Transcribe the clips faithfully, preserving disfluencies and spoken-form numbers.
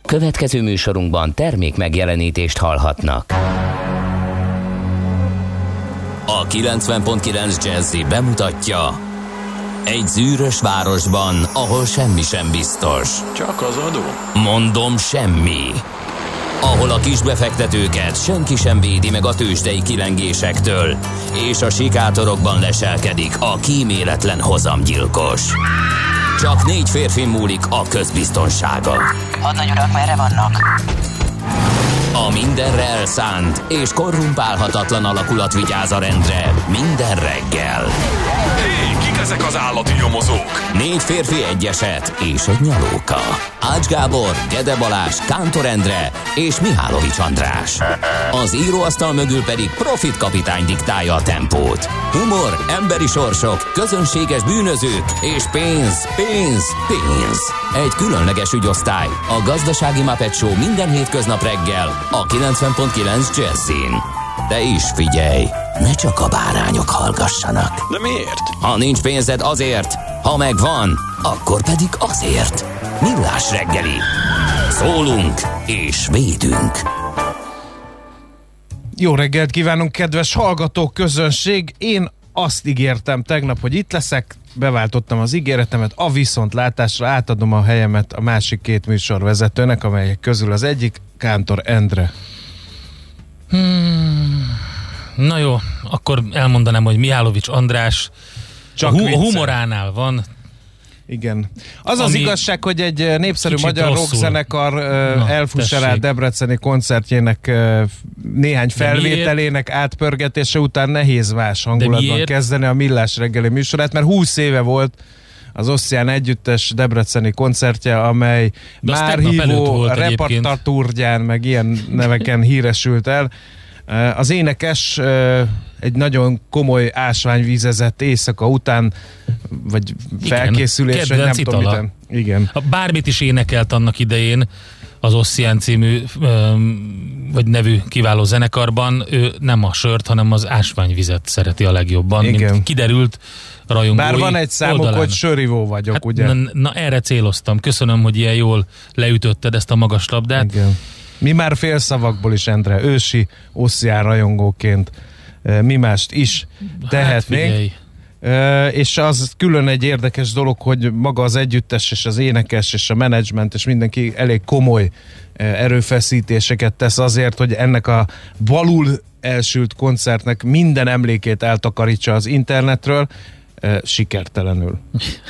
Következő műsorunkban termék megjelenítést hallhatnak. A kilencven pont kilenc Jazzy bemutatja: egy zűrös városban, ahol semmi sem biztos. Csak az adó? Mondom, semmi. Ahol a kisbefektetőket senki sem védi meg a tőzsdei kilengésektől, és a sikátorokban leselkedik a kíméletlen hozamgyilkos. Csak négy férfi múlik a közbiztonsága. Hadnagy urak, merre vannak? A mindenre elszánt és korrumpálhatatlan alakulat vigyáz a rendre minden reggel. Hé, kik ezek az állati nyomozók? Négy férfi, egy eset és egy nyalóka. Ács Gábor, Gede Balázs, Kántor Endre és Mihálovics András. Az íróasztal mögül pedig Profit kapitány diktálja a tempót. Humor, emberi sorsok, közönséges bűnözők és pénz, pénz, pénz. Egy különleges ügyosztály, a Gazdasági Muppet Show minden hétköznap reggel a kilencven pont kilenc Jazzyn. De is figyelj, ne csak a bárányok hallgassanak. De miért? Ha nincs pénzed, azért, ha megvan, akkor pedig azért. Millás reggeli. Szólunk és védünk. Jó reggelt kívánunk, kedves hallgatók, közönség! Én azt ígértem tegnap, hogy itt leszek, beváltottam az ígéretemet, a viszontlátásra átadom a helyemet a másik két műsorvezetőnek, amelyek közül az egyik Kántor Endre. Hmm, na jó, akkor elmondanám, hogy Mihálovics András Csak a hu- viccel. humoránál van. Igen. Az az Ami igazság, hogy egy népszerű kicsit magyar rosszul. rockzenekar Na, elfusserál tessék. debreceni koncertjének néhány felvételének átpörgetése után nehéz más hangulatban miért? kezdeni a Millás reggeli műsorát, mert húsz éve volt az Ossian Együttes debreceni koncertje, amely De az már tegnap előtt hívó, volt egyébként. repertatúrgyán, meg ilyen neveken híresült el. Az énekes egy nagyon komoly ásványvízezett éjszaka után, vagy felkészülés, vagy nem tudom miten. Igen. Ha bármit is énekelt annak idején az Ossian című vagy nevű kiváló zenekarban, ő nem a sört, hanem az ásványvizet szereti a legjobban, Igen. mint kiderült rajongói Bár van egy számuk, oldalán. hogy sörivó vagyok, Hát, ugye? na, na erre céloztam. Köszönöm, hogy ilyen jól leütötted ezt a magas labdát. Igen. Mi már félszavakból is, Endre, ősi Ossian rajongóként mi mást is tehetnénk. Hát Uh, és az külön egy érdekes dolog, hogy maga az együttes és az énekes és a menedzsment és mindenki elég komoly uh, erőfeszítéseket tesz azért, hogy ennek a balul elsült koncertnek minden emlékét eltakarítsa az internetről, uh, sikertelenül.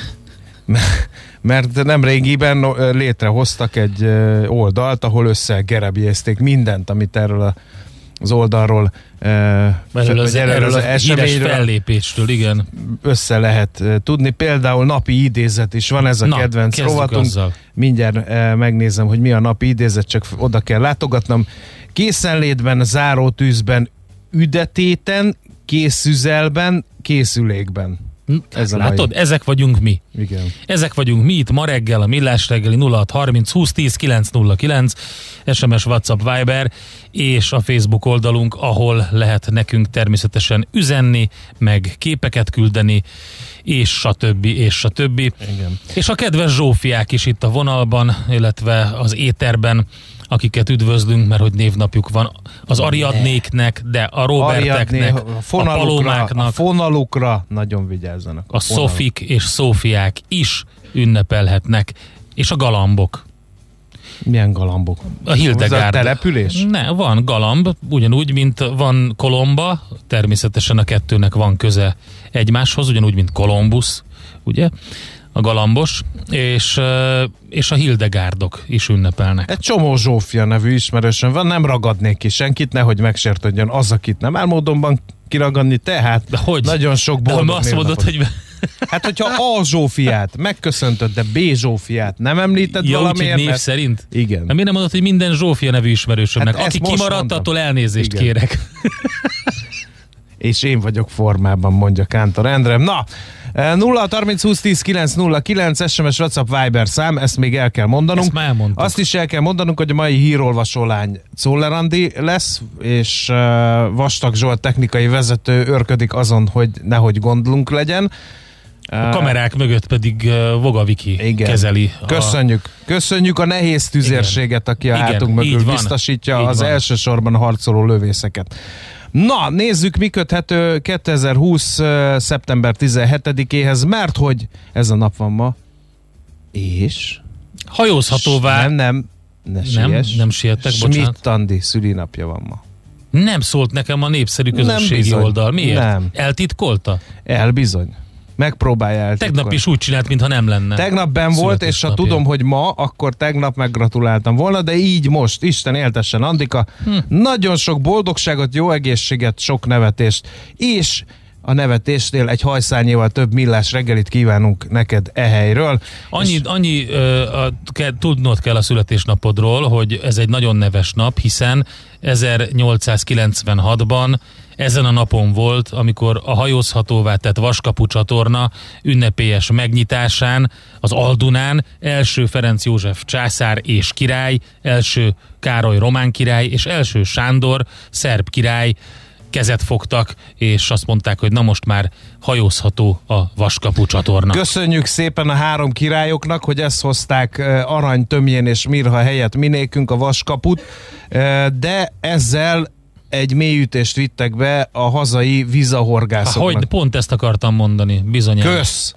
Mert nem régiben létrehoztak egy oldalt, ahol összegerebjézték mindent, amit erről a az oldalról erről az, erről az, az híres fellépésről, igen. Össze lehet tudni. Például napi idézet is van, ez a Na, kedvenc rovatunk. Azzal. Mindjárt megnézem, hogy mi a napi idézet, csak oda kell látogatnom. Készenlétben, zárótűzben, üdetéten, készüzelben, készülékben. Ez látod, mai. Ezek vagyunk mi. Igen. Ezek vagyunk mi itt ma reggel, a Millás reggeli nulla hat harminc húsz tíz kilenc nulla kilenc, es em es, WhatsApp, Viber és a Facebook oldalunk, ahol lehet nekünk természetesen üzenni, meg képeket küldeni, és stb. és stb. Igen. És a kedves Zsófiák is itt a vonalban, illetve az éterben, akiket üdvözlünk, mert hogy névnapjuk van az Ariadnéknek, de a Roberteknek, Ariadné, a, a Palomáknak, a fonalukra nagyon vigyázzanak. A, a Szofik és Szófiák is ünnepelhetnek, és a galambok. Milyen galambok? A Hildegárd. A település? Ne, van galamb, ugyanúgy, mint van Kolomba, természetesen a kettőnek van köze egymáshoz, ugyanúgy, mint Kolumbusz, ugye? A galambos, és, és a Hildegárdok is ünnepelnek. Egy csomó Zsófia nevű ismerősöm van, nem ragadnék ki senkit, nehogy megsértődjön az, akit nem álmodomban kiragadni, tehát de hogy? Nagyon sok boldog de azt mondod, hogy... Hát, hogyha A Zsófiát megköszöntöd, de B Zsófiát nem említed ja, valamiért? Név mert... szerint? Igen. De miért nem mondod, hogy minden Zsófia nevű ismerősömnek? Hát aki kimaradt, attól elnézést Igen. kérek. És én vagyok formában, mondja Kántor Endre. Na, nulla harminc húsz tíz kilenc nulla kilenc, es em es, WhatsApp, Viber szám, ezt még el kell mondanunk. Ezt már elmondtuk. Azt is el kell mondanunk, hogy a mai hírolvasó lány Czoller Andi lesz, és uh, Vastag Zsolt technikai vezető őrködik azon, hogy nehogy gondlunk legyen. A kamerák mögött pedig uh, Vogaviki igen. kezeli. Köszönjük. A... Köszönjük a nehéz tüzérséget, aki a igen, hátunk mögül van, biztosítja az van. Elsősorban harcoló lövészeket. Na, nézzük, mi köthető kétezer-húsz. szeptember tizenhetedikéhez, mert hogy ez a nap van ma, és... Hajózhatóvá... Nem, nem, ne nem, nem siettek, bocsánat. Schmidt-Andi szülinapja van ma. Nem szólt nekem a népszerű közösségi oldal. Miért? Nem. Eltitkolta? El bizony. Megpróbálja eltitkolni. Tegnap is úgy csinált, mintha nem lenne. Tegnap benn volt, és ha tudom, hogy ma, akkor tegnap meggratuláltam volna, de így most, Isten éltessen, Andika. Hm. Nagyon sok boldogságot, jó egészséget, sok nevetést, és a nevetésnél egy hajszárnyival több millás reggelit kívánunk neked e helyről. Annyi, és... annyi ö, a, ke, tudnod kell a születésnapodról, hogy ez egy nagyon neves nap, hiszen ezernyolcszázkilencvenhatban ezen a napon volt, amikor a hajózhatóvá tett Vaskapu csatorna ünnepélyes megnyitásán, az Aldunán első Ferenc József császár és király, első Károly román király és első Sándor szerb király kezet fogtak, és azt mondták, hogy na most már hajózható a Vaskapu csatorna. Köszönjük szépen a három királyoknak, hogy ezt hozták arany, tömjén és mirha helyett minékünk a Vaskaput, de ezzel egy mélyütést vittek be a hazai vízahorgászoknak. Hogy pont ezt akartam mondani, bizonyára. Kösz!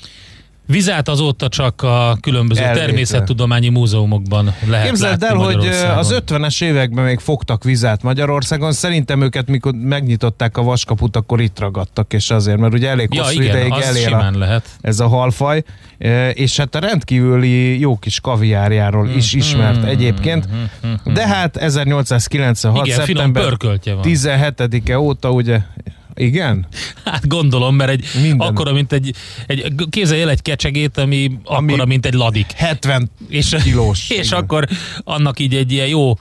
Vizát azóta csak a különböző Elvétel. Természettudományi múzeumokban lehet Képzeld látni el, hogy az ötvenes években még fogtak vizet Magyarországon. Szerintem őket, mikor megnyitották a Vaskaput, akkor itt ragadtak, és azért, mert ugye elég ja, hosszú igen, ideig elér a, lehet. ez a halfaj, és hát a rendkívüli jó kis kaviárjáról is ismert egyébként. De hát ezernyolcszázkilencvenhat. Igen, szeptember tizenhetedike óta ugye. Igen? Hát gondolom, mert egy minden. akkora, mint egy, egy képzelj el egy kecsegét, ami, ami akkora, mint egy ladik. hetven és, kilós. És igen. akkor annak így egy ilyen jó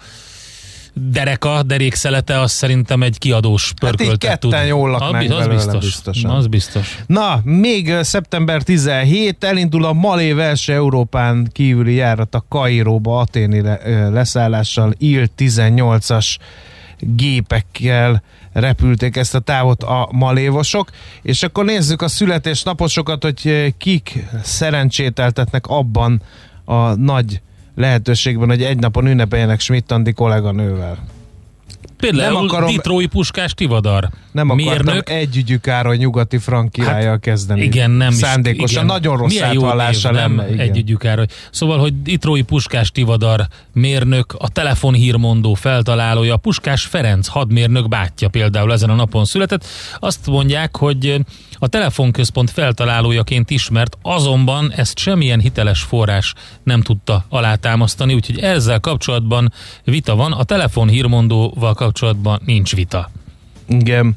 dereka, derékszelete, az szerintem egy kiadós pörköltet hát tud. ketten jól laknánk az belőle, biztos. biztosan. Az biztos. Na, még szeptember tizenhetedike elindul a Malév első Európán kívüli járat a Kairóba aténi leszállással, I L tizennyolcas gépekkel repülték ezt a távot a malévosok, és akkor nézzük a születésnaposokat, hogy kik szerencsételtetnek abban a nagy lehetőségben, hogy egy napon ünnepeljenek Schmidt-Andi kolléganővel. Például nem akarom, Ditrói Puskás Tivadar. Nem akartam mérnök. együgyű Károly nyugati frank királlyal hát, kezdeni. Igen, nem szándékosan, igen. nagyon rossz milyen átvallása lenne. Együgyű Károly. Szóval, hogy Ditrói Puskás Tivadar mérnök, a telefonhírmondó feltalálója, Puskás Ferenc hadmérnök bátyja például ezen a napon született. Azt mondják, hogy a telefonközpont feltalálójaként ismert, azonban ezt semmilyen hiteles forrás nem tudta alátámasztani, úgyhogy ezzel kapcsolatban vita van, a telefonhírmondóval kapcsolatban nincs vita. Igen.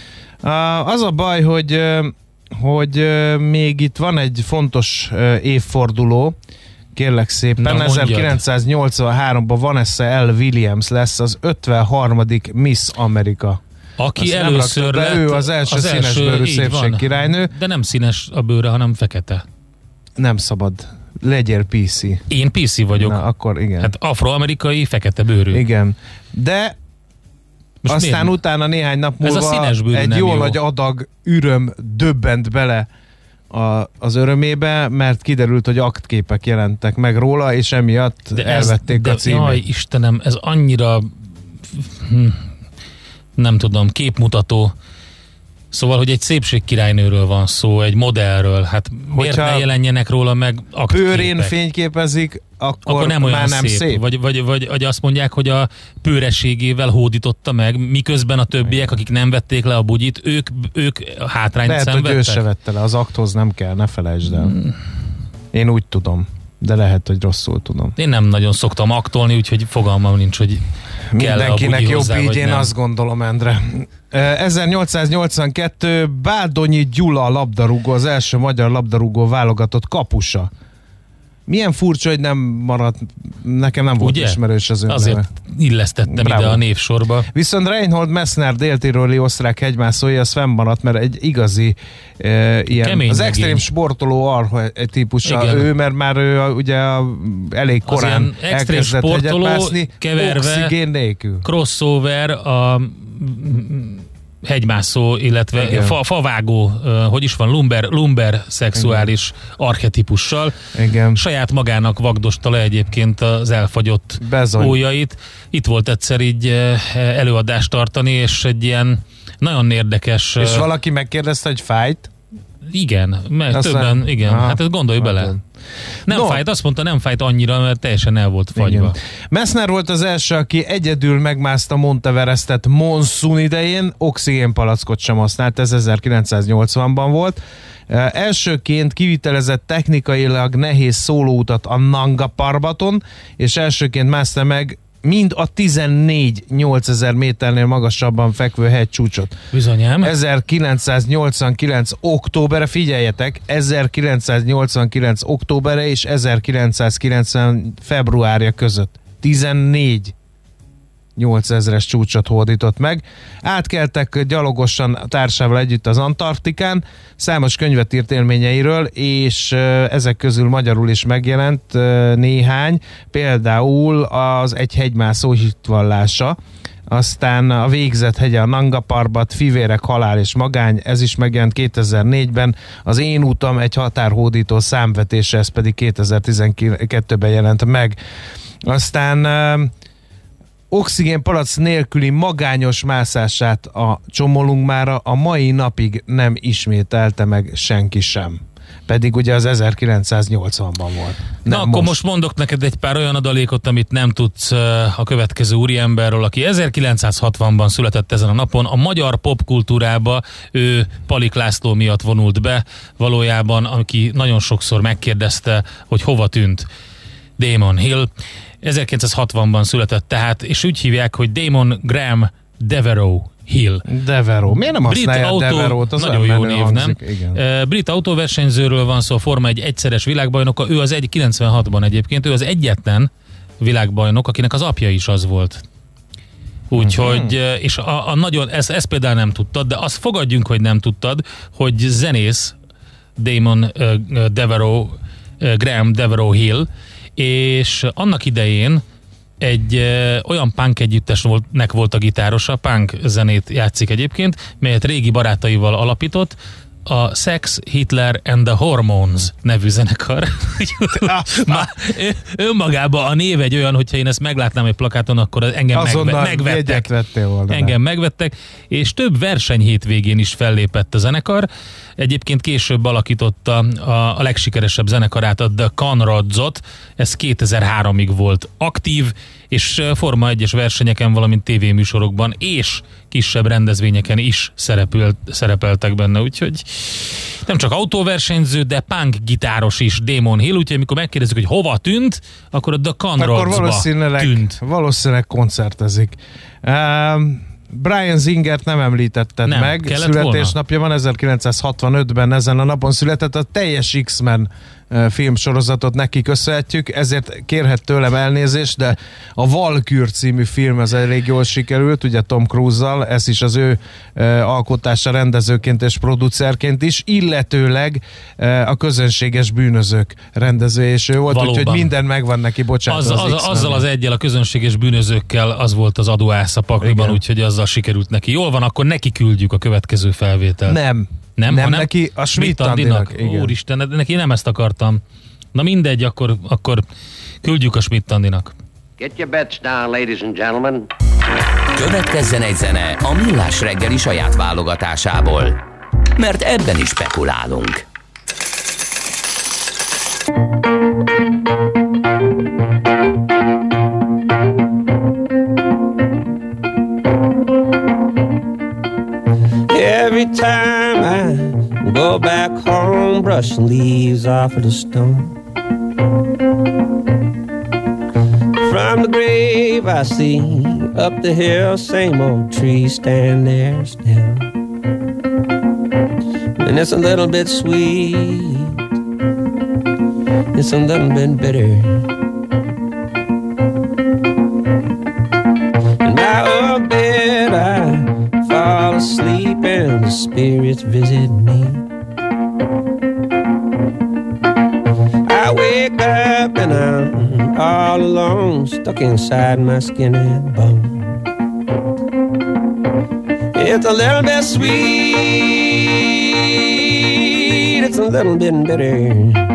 Az a baj, hogy, hogy még itt van egy fontos évforduló, kérlek szépen, ezerkilencszáznyolcvanháromban Vanessa L. Williams lesz az ötvenharmadik Miss Amerika. Aki azt először lett, lett, ő az első az színes első, bőrű szépségkirálynő. De nem színes a bőre, hanem fekete. Nem szabad. Legyél pé cé. Én pé cé vagyok. Na, akkor igen. Hát afroamerikai, fekete bőrű. Igen. De most aztán miért? Utána néhány nap múlva egy jó, jó nagy adag üröm döbbent bele a, az örömébe, mert kiderült, hogy aktképek jelentek meg róla, és emiatt de elvették ez, de, a címét. Jaj, Istenem, ez annyira hm, nem tudom, képmutató. Szóval, hogy egy szépségkirálynőről van szó, egy modellről, hát miért ne jelenjenek róla meg aktképek? Pőrén fényképezik, akkor, akkor nem olyan már nem szép. szép. Vagy, vagy, vagy, vagy azt mondják, hogy a pőrességével hódította meg, miközben a többiek, akik nem vették le a bugyit, ők, ők hátrányt lehet, szenvedtek. Lehet, hogy ő se vette le, az akthoz nem kell, ne felejtsd el. Hmm. Én úgy tudom, de lehet, hogy rosszul tudom. Én nem nagyon szoktam aktolni, úgyhogy fogalmam nincs, hogy kell mindenkinek a jobb hozzá, így, én azt gondolom, Endre. ezernyolcszáznyolcvankettő Bádonyi Gyula labdarúgó, az első magyar labdarúgó válogatott kapusa. Milyen furcsa, hogy nem maradt, nekem nem volt ugye? Ismerős az ön azért neve. Illesztettem Bravo. Ide a névsorba. Viszont Reinhold Messner déltiroli osztrák hegymászója, az fennmaradt, mert egy igazi e, ilyen, kemény az extrém megint. Sportoló archetípusa ő, mert már ő ugye elég korán elkezdett hegyet mászni, keverve, oxigén nélkül. Crossover a hegymászó, illetve fa, favágó, hogy is van, lumber, lumber szexuális igen. archetipussal. Igen. Saját magának vagdosta le egyébként az elfagyott Bezony. ujjait. Itt volt egyszer így előadást tartani, és egy ilyen nagyon érdekes... És valaki megkérdezte, hogy fájt? Igen, mert Aztán, többen, igen, aha, hát ezt gondolj bele. Hát, nem no. fájt, azt mondta, nem fájt annyira, mert teljesen el volt fagyva. Messner volt az első, aki egyedül megmászta Monteverestet monszun idején, oxigénpalackot sem használt, ez ezerkilencszáznyolcvanban volt. Uh, elsőként kivitelezett technikailag nehéz szólóutat a Nanga Parbaton, és elsőként mászta meg mind a tizennégy nyolcezer méternél magasabban fekvő hegycsúcsot. Bizonyám. ezerkilencszáznyolcvankilenc októbere, figyeljetek, ezerkilencszáznyolcvankilenc októbere és ezerkilencszázkilencven februárja között tizennégy nyolcezres csúcsot hódított meg. Átkeltek gyalogosan társával együtt az Antarktikán, számos könyvet írt élményeiről, és ezek közül magyarul is megjelent néhány, például az Egy hegymászó hitvallása, aztán a Végzett hegye, a Nanga Parbat, Fivérek, halál és magány, ez is megjelent kétezer-négyben, az Én utam, egy határhódító számvetése, ez pedig kétezer-tizenkettőben jelent meg. Aztán oxigénpalac nélküli magányos mászását a Csomolungmára a mai napig nem ismételte meg senki sem. Pedig ugye az ezerkilencszáznyolcvanban volt. Na akkor most. most mondok neked egy pár olyan adalékot, amit nem tudsz a következő úriemberről, aki ezerkilencszázhatvanban született ezen a napon. A magyar popkultúrába ő Palik László miatt vonult be, valójában, aki nagyon sokszor megkérdezte, hogy hova tűnt. Damon Hill. ezerkilencszázhatvanban született tehát, és úgy hívják, hogy Damon Graham Devereux Hill. Devereux. Miért nem használják autó, Devereux-t? Az nagyon jó név, hangzik, nem? Igen. Brit autóversenyzőről van szó, Forma egy egyszeres világbajnoka, ő az egy kilencvenhatban egyébként, ő az egyetlen világbajnok, akinek az apja is az volt. Úgyhogy, uh-huh. és a, a nagyon, ezt, ezt például nem tudtad, de azt fogadjunk, hogy nem tudtad, hogy zenész Damon uh, Devereux, uh, Graham Devereux Hill, és annak idején egy ö, olyan punk együttesnek volt a gitárosa, punk zenét játszik egyébként, melyet régi barátaival alapított, a Sex, Hitler and the Hormones nevű zenekar. Már önmagában a név egy olyan, hogyha én ezt meglátnám egy plakáton, akkor engem megve- megvettek. Engem megvettek, és több verseny hétvégén is fellépett a zenekar. Egyébként később alakította a, a legsikeresebb zenekarát, a The Conradsot, ez kétezer-háromig volt aktív, és Forma egyes versenyeken, valamint tévéműsorokban és kisebb rendezvényeken is szerepelt, szerepeltek benne, úgyhogy nem csak autóversenyző, de punk gitáros is Damon Hill, úgyhogy amikor megkérdezzük, hogy hova tűnt, akkor a The Conradsba tűnt. Valószínűleg koncertezik. Um, Brian Zingert nem említetted nem, meg, születésnapja van, ezerkilencszázhatvanötben ezen a napon született, a teljes X-Men filmsorozatot neki köszönhetjük, ezért kérhet tőlem elnézést, de a Valkür című film ez elég jól sikerült, ugye Tom Cruise-zal, ez is az ő e, alkotása rendezőként és producerként is, illetőleg e, a Közönséges bűnözők rendezője és ő volt, úgyhogy minden megvan neki, bocsánat. Az, az, az azzal az egyel, a Közönséges bűnözőkkel az volt az adóász a pakliban, úgyhogy azzal sikerült neki. Jól van, akkor neki küldjük a következő felvételt. Nem. Nem, nem hanem neki, a Schmidt-Andinak. Úristen, neki nem ezt akartam. Na mindegy, akkor, akkor küldjük a Schmidt-Andinak. Get your bets down, ladies and gentlemen. Következzen egy zene a Millás reggeli saját válogatásából, mert ebben is spekulálunk. Every time I go back home, brushing leaves off of the stone. From the grave I see up the hill, same old tree stand there still. And it's a little bit sweet, it's a little bit bitter. In my old bed I fall asleep and the spirits visit me. I wake up and I'm all alone, stuck inside my skin and bone. It's a little bit sweet, it's a little bit bitter,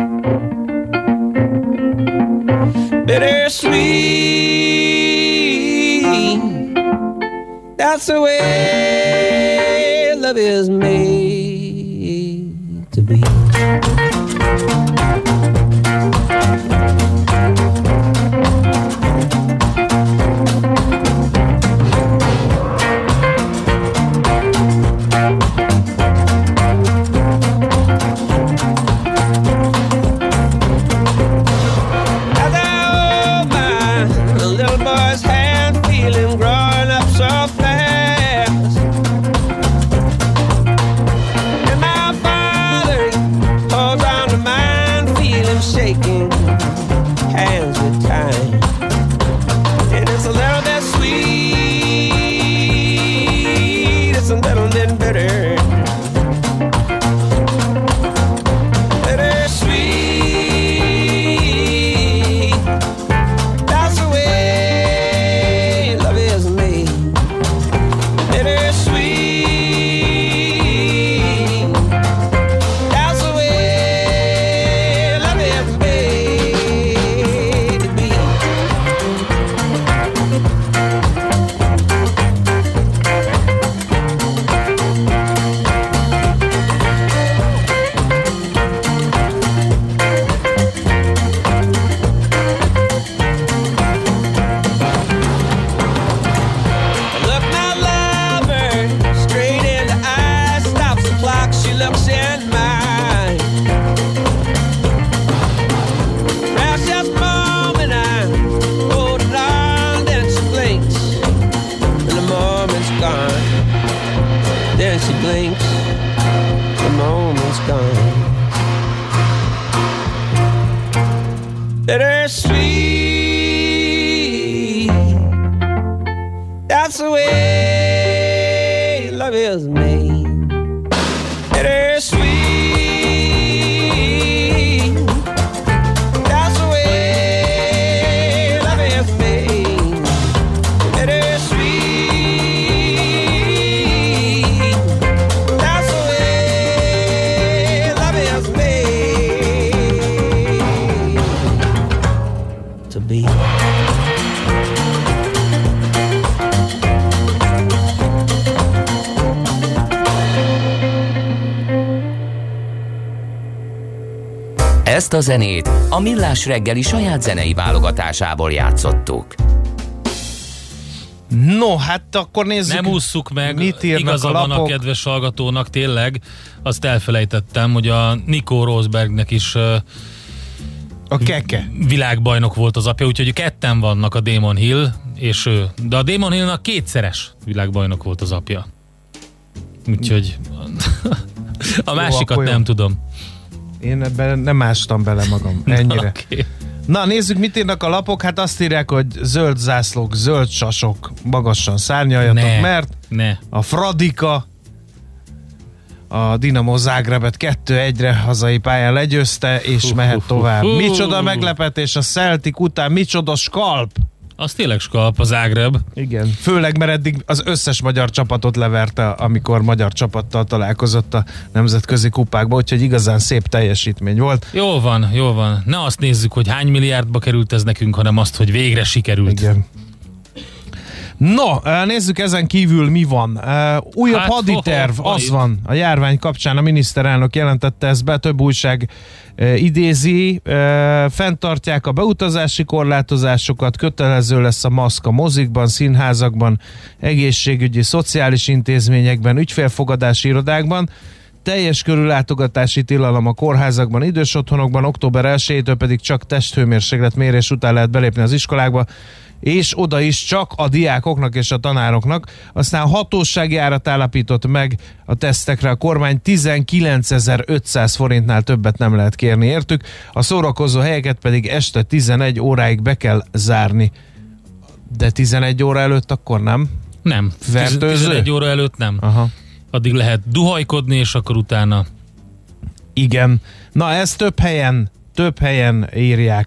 bittersweet. That's the way love is made to be. Ezt a zenét a Millás reggeli saját zenei válogatásából játszottuk. No, hát akkor nézzük. Nem ússzuk meg, mit írnak igaza a van lapok. a kedves hallgatónak, tényleg. Azt elfelejtettem, hogy a Nico Rosbergnek is a keke világbajnok volt az apja, úgyhogy ketten vannak, a Damon Hill és ő. De a Damon Hillnak kétszeres világbajnok volt az apja. Úgyhogy a másikat nem tudom. Én ebben nem ástam bele magam. Ennyire. Na, okay. Na, nézzük, mit írnak a lapok. Hát azt írják, hogy zöld zászlók, zöld sasok, magasan szárnyaljatok, ne, mert ne. a Fradika a Dinamo Zágrebet kettő egyre hazai pályán legyőzte, és uh, mehet tovább. Uh, uh, micsoda meglepetés a Celtic után, micsoda skalp! Az tényleg skalp az Zágreb. Igen, főleg, mert eddig az összes magyar csapatot leverte, amikor magyar csapattal találkozott a nemzetközi kupákba, úgyhogy igazán szép teljesítmény volt. Jó van, jó van. Ne azt nézzük, hogy hány milliárdba került ez nekünk, hanem azt, hogy végre sikerült. Igen. No, nézzük ezen kívül mi van. Újabb hát, haditerv, ho, ho, az van. A járvány kapcsán a miniszterelnök jelentette ezt be, több újság idézi, fenntartják a beutazási korlátozásokat, kötelező lesz a maszk a mozikban, színházakban, egészségügyi, szociális intézményekben, ügyfélfogadási irodákban, teljes körű látogatási tilalom a kórházakban, idős otthonokban, október elsejétől pedig csak testhőmérséklet mérés után lehet belépni az iskolákba, és oda is csak a diákoknak és a tanároknak. Aztán hatósági árat állapított meg a tesztekre a kormány, tizenkilencezer-ötszáz forintnál többet nem lehet kérni értük, a szórakozó helyeket pedig este tizenegy óráig be kell zárni. De tizenegy óra előtt akkor nem? Nem. Fertőző? tizenegy óra előtt nem. Aha. Addig lehet duhajkodni, és akkor utána... Igen. Na, ezt több helyen, több helyen írják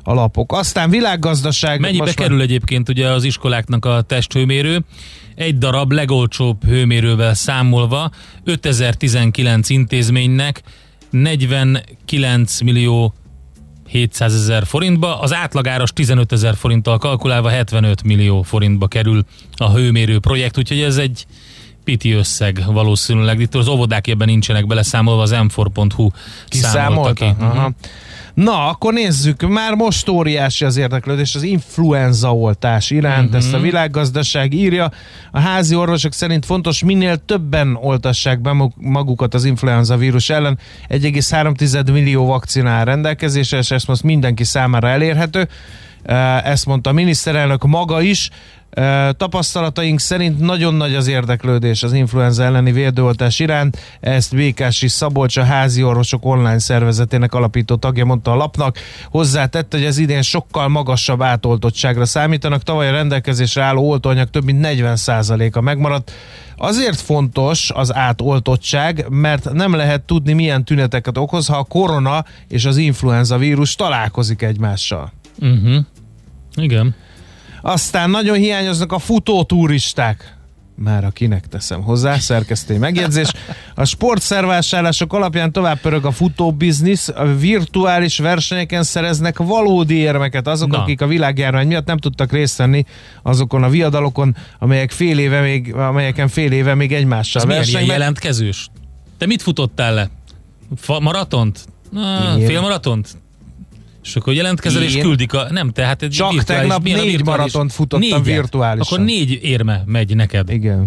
alapok. Aztán világgazdaság. Mennyibe kerül már... egyébként ugye az iskoláknak a testhőmérő? Egy darab legolcsóbb hőmérővel számolva ötezer-tizenkilenc intézménynek negyvenkilenc millió hétszázezer forintba, az átlagáros tizenötezer forinttal kalkulálva hetvenöt millió forintba kerül a hőmérő projekt, úgyhogy ez egy piti összeg valószínűleg. Itt az óvodák ebben nincsenek beleszámolva, az em négy pont hu számolta ki. Uh-huh. Na, akkor nézzük, már most óriási az érdeklődés az influenza oltás iránt, uh-huh. ezt a világgazdaság írja. A házi orvosok szerint fontos, minél többen oltassák be magukat az influenza vírus ellen. egy egész három millió vakcina áll rendelkezésre, és ezt most mindenki számára elérhető. Ezt mondta a miniszterelnök maga is. Tapasztalataink szerint nagyon nagy az érdeklődés az influenza elleni védőoltás iránt. Ezt Békási Szabolcs, a házi orvosok online szervezetének alapító tagja mondta a lapnak. Hozzátette, hogy ez idén sokkal magasabb átoltottságra számítanak. Tavaly a rendelkezésre álló oltóanyag több mint negyven százaléka megmaradt. Azért fontos az átoltottság, mert nem lehet tudni, milyen tüneteket okoz, ha a korona és az influenza vírus találkozik egymással. Uh-huh. Igen. Aztán nagyon hiányoznak a futóturisták. Már akinek teszem hozzá, szerkesztői megjegyzés. A sportszervásárlások alapján tovább pörög a futóbiznisz, a virtuális versenyeken szereznek valódi érmeket azok, Na. akik a világjárvány miatt nem tudtak részt venni azokon a viadalokon, amelyek fél éve még, amelyeken fél éve még egymással versenyben. Milyen jelentkezős? Te mit futottál le? Fa- maratont? Ah, fél maratont? És akkor jelentkezel és küldik a... Nem, tehát egy Csak tegnap négy maratont futottam négyet. Virtuálisan. Akkor négy érme megy neked. Igen.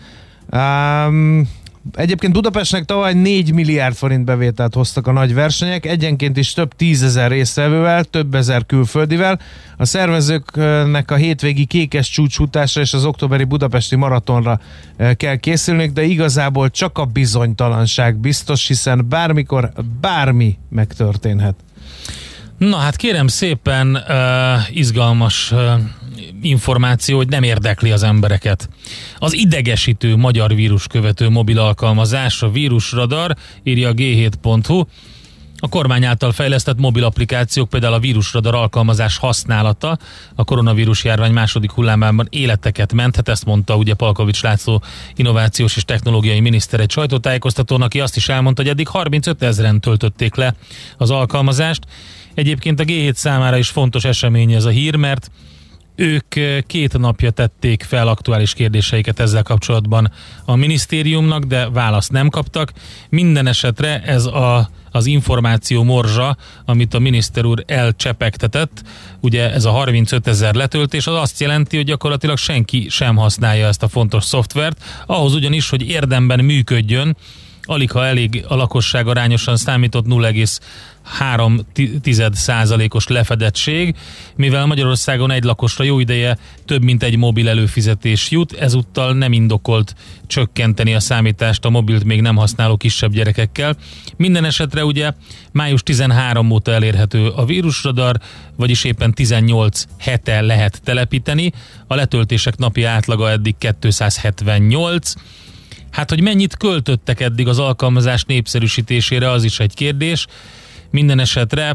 Um, egyébként Budapestnek tavaly négy milliárd forint bevételt hoztak a nagy versenyek, egyenként is több tízezer résztvevővel, több ezer külföldivel. A szervezőknek a hétvégi kékes csúcsfutásra és az októberi budapesti maratonra kell készülniük, de igazából csak a bizonytalanság biztos, hiszen bármikor bármi megtörténhet. Na hát kérem szépen, uh, izgalmas uh, információ, hogy nem érdekli az embereket. Az idegesítő magyar víruskövető mobil alkalmazás, a Vírusradar, írja a gé hét pont hu. A kormány által fejlesztett mobil applikációk, például a Vírusradar alkalmazás használata a koronavírus járvány második hullámában életeket menthet, ezt mondta ugye Palkovics László innovációs és technológiai miniszter egy sajtótájékoztatón, aki azt is elmondta, hogy eddig harmincöt ezeren töltötték le az alkalmazást. Egyébként a gé hét számára is fontos esemény ez a hír, mert ők két napja tették fel aktuális kérdéseiket ezzel kapcsolatban a minisztériumnak, de választ nem kaptak. Minden esetre ez a, az információ morzsa, amit a miniszter úr elcsepegtetett, ugye ez a harmincöt ezer letöltés, az azt jelenti, hogy gyakorlatilag senki sem használja ezt a fontos szoftvert, ahhoz ugyanis, hogy érdemben működjön, alig ha elég a lakosság arányosan számított nulla egész három százalékos lefedettség, mivel Magyarországon egy lakosra jó ideje több mint egy mobil előfizetés jut, ezúttal nem indokolt csökkenteni a számítást a mobilt még nem használó kisebb gyerekekkel. Minden esetre ugye május tizenharmadika óta elérhető a Vírusradar, vagyis éppen tizennyolc hete lehet telepíteni, a letöltések napi átlaga eddig kétszázhetvennyolc. Hát, hogy mennyit költöttek eddig az alkalmazás népszerűsítésére, az is egy kérdés. Minden esetre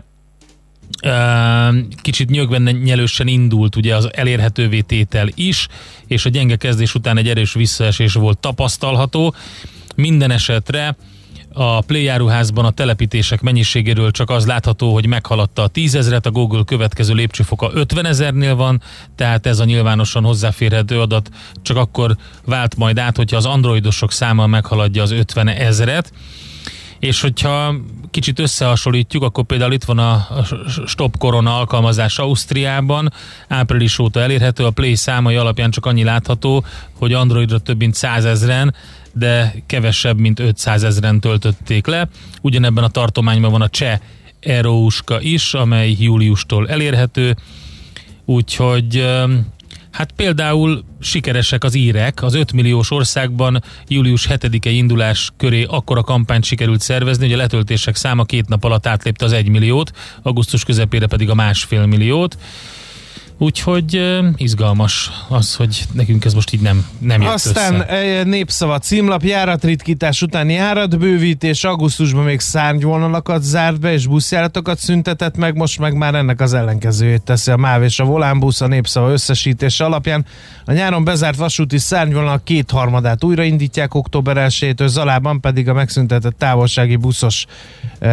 kicsit nyögvennyelősen indult ugye az elérhetővé tétel is, és a gyenge kezdés után egy erős visszaesés volt tapasztalható. Minden esetre a Play áruházban a telepítések mennyiségéről csak az látható, hogy meghaladta a tízezret, a Google következő lépcsőfoka ötvenezernél van, tehát ez a nyilvánosan hozzáférhető adat csak akkor vált majd át, hogyha az androidosok száma meghaladja az ötvenezret. És hogyha kicsit összehasonlítjuk, akkor például itt van a Stop Corona alkalmazás Ausztriában, április óta elérhető, a Play számai alapján csak annyi látható, hogy Androidra több mint százezren, de kevesebb, mint ötszázezren töltötték le. Ugyanebben a tartományban van a cseh Erouska is, amely júliustól elérhető, úgyhogy hát például sikeresek az írek. Az öt milliós országban július hetedike indulás köré akkora kampányt sikerült szervezni, hogy a letöltések száma két nap alatt átlépte az egy milliót, augusztus közepére pedig a másfél milliót. Úgyhogy uh, izgalmas az, hogy nekünk ez most így nem, nem jött Aztán össze. Népszava címlap, járatritkítás után járatbővítés, augusztusban még szárnyvonalakat zárt be, és buszjáratokat szüntetett meg, most meg már ennek az ellenkezőjét teszi a MÁV és a Volánbusz. A Népszava összesítése alapján a nyáron bezárt vasúti szárnyvonalak kétharmadát újraindítják október elsejétől, Zalában pedig a megszüntetett távolsági buszos e,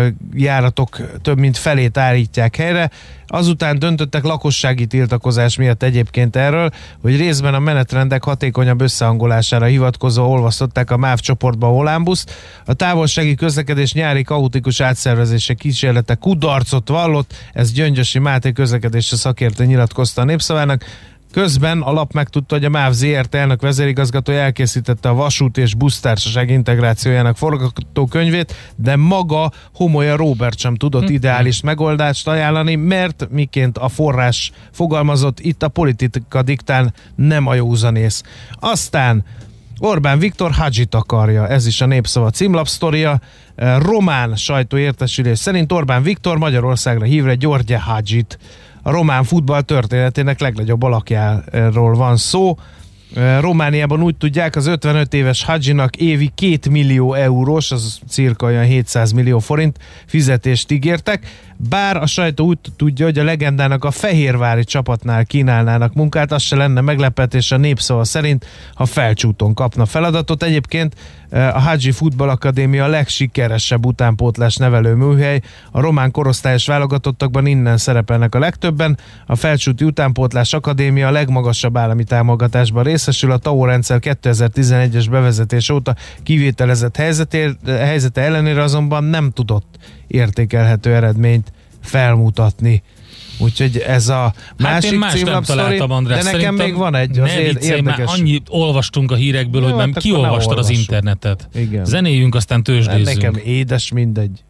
járatok több mint felét állítják helyre. Azután döntöttek lakossági tiltakozás miatt egyébként erről, hogy részben a menetrendek hatékonyabb összehangolására hivatkozva olvasztották a MÁV csoportba a Volánbuszt. A távolsági közlekedés nyári kaotikus átszervezése kísérlete kudarcot vallott, ez Gyöngyösi Máté közlekedési szakértő nyilatkozta a Népszavának. Közben a lap megtudta, hogy a MÁV zé er té elnök vezérigazgatója elkészítette a vasút és busztársaság integrációjának forgatókönyvét, de maga Homolya Róbert sem tudott ideális megoldást ajánlani, mert miként a forrás fogalmazott, itt a politika diktán, nem a józanész. Aztán Orbán Viktor Hadzsit akarja, ez is a Népszava címlapsztoria. Román sajtóértesülés szerint Orbán Viktor Magyarországra hívra György Hadzsit. A román futball történetének legnagyobb alakjáról van szó. Romániában úgy tudják, az ötvenöt éves Hadzsinak évi két millió eurós, az cirka olyan hétszáz millió forint fizetést ígértek, bár a sajtó úgy tudja, hogy a legendának a fehérvári csapatnál kínálnának munkát, az se lenne meglepetés a Népszava szerint, ha felcsúton kapna feladatot. Egyébként a Hadzsi Futball Akadémia a legsikeresebb utánpótlás nevelő műhely, a román korosztályos válogatottakban innen szerepelnek a legtöbben. A Felcsúti Utánpótlás Akadémia a legmagasabb állami támogatásban részesül, a té á o rendszer kétezer-tizenegyes bevezetés óta kivételezett helyzete ellenére azonban nem tudott értékelhető eredményt felmutatni. Úgyhogy ez a másik hát más címlapsztori, de nekem még van egy, az érdekes. Már annyit olvastunk a hírekből, jó, hogy már kiolvastad az internetet. Igen. Zenéljünk, aztán tőzsdézzünk. Nekem édes mindegy.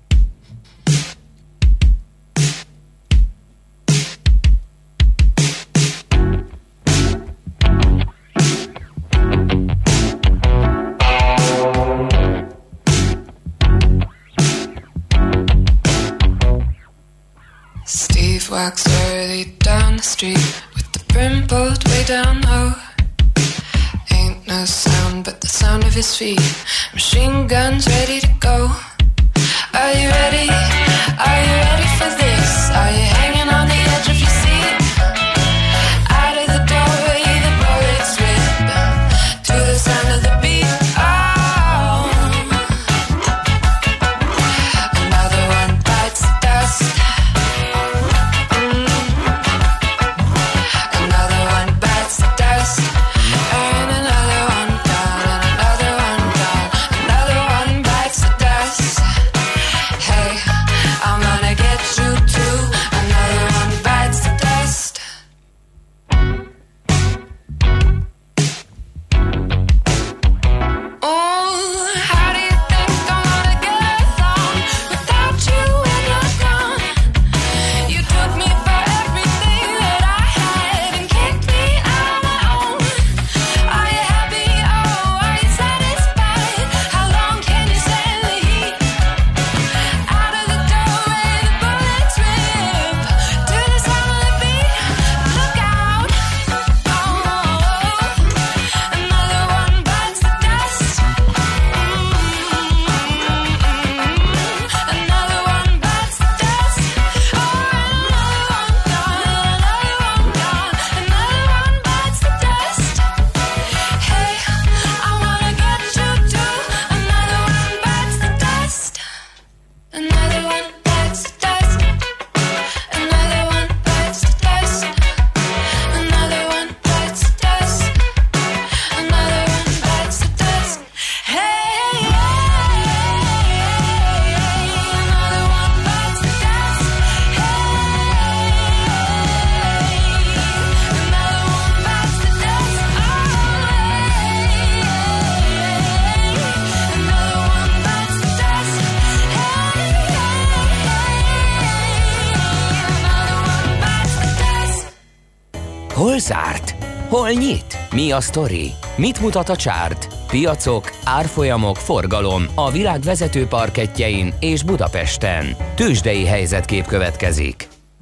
Steve walks early down the street with the brim pulled way down low. Ain't no sound but the sound of his feet. Machine guns ready to go. Are you ready? Are you ready for this? Are you hanging on the edge of your seat? Out of the doorway the bullets rip to the sound of the beat. Oh, another one bites the dust. Hol zárt? Hol nyit? Mi a sztori? Mit mutat a csárt? Piacok, árfolyamok, forgalom a világ vezető parkettjein és Budapesten. Tőzsdei helyzetkép következik.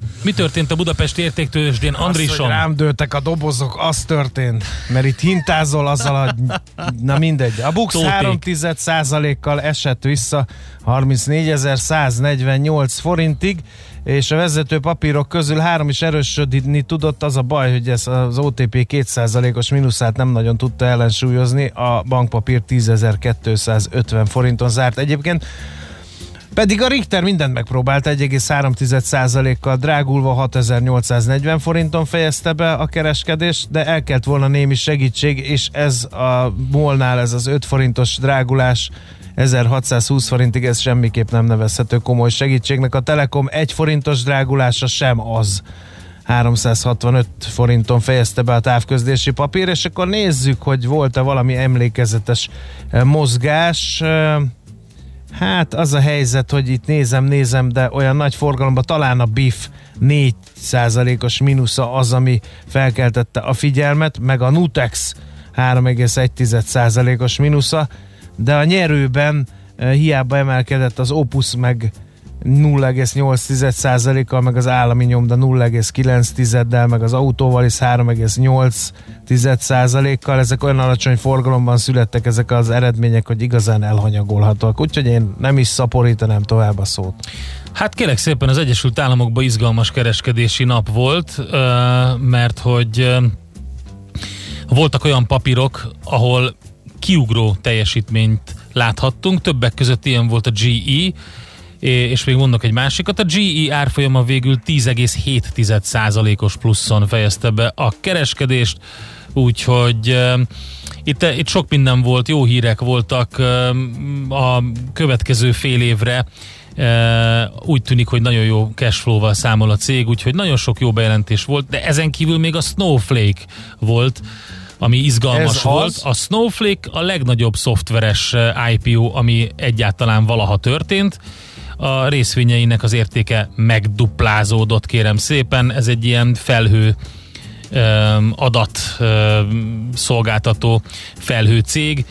Mi történt a budapesti értéktőzsdén, Andrison? Az, hogy rám dőltek a dobozok, az történt. Mert itt hintázol azzal a... Na mindegy. A Bux három tized százalékkal esett vissza harmincnégyezer-száznegyvennyolc forintig, és a vezető papírok közül három is erősödni tudott. Az a baj, hogy ez az o té pé két százalékos mínuszát nem nagyon tudta ellensúlyozni. A bankpapír tízezer-kétszázötven forinton zárt. Egyébként pedig a Richter mindent megpróbált, egy egész három tized százalékkal drágulva hatezer-nyolcszáznegyven forinton fejezte be a kereskedést, de el kellett volna némi segítség, és ez a MOL-nál ez az öt forintos drágulás ezerhatszázhúsz forintig, ez semmiképp nem nevezhető komoly segítségnek. A Telekom egy forintos drágulása sem az. háromszázhatvanöt forinton fejezte be a távközlési papír, és akkor nézzük, hogy volt-e valami emlékezetes mozgás. Hát az a helyzet, hogy itt nézem, nézem, de olyan nagy forgalomban talán a bé i ef négy százalékos mínusza az, ami felkeltette a figyelmet, meg a Nutex három egész egy tized százalékos mínusza, de a nyerőben uh, hiába emelkedett az Opus meg nulla egész nyolc tized százalékkal, meg az állami nyomda nulla egész kilenc tizeddel, meg az autóval is három egész nyolc tized százalékkal. Ezek olyan alacsony forgalomban születtek ezek az eredmények, hogy igazán elhanyagolhatóak. Úgyhogy én nem is szaporítanám tovább a szót. Hát kérlek szépen, az Egyesült Államokban izgalmas kereskedési nap volt, mert hogy voltak olyan papírok, ahol kiugró teljesítményt láthattunk. Többek között ilyen volt a gé é, és még mondok egy másikat. A gé é árfolyama végül tíz egész hét tized százalékos pluszon fejezte be a kereskedést, úgyhogy uh, itt, itt sok minden volt, jó hírek voltak uh, a következő fél évre. Uh, úgy tűnik, hogy nagyon jó cashflow-val számol a cég, úgyhogy nagyon sok jó bejelentés volt, de ezen kívül még a Snowflake volt, ami izgalmas Ez volt. Az? A Snowflake a legnagyobb szoftveres i pé o, ami egyáltalán valaha történt. A részvényeinek az értéke megduplázódott, kérem szépen. Ez egy ilyen felhő um, adat um, szolgáltató felhő cég,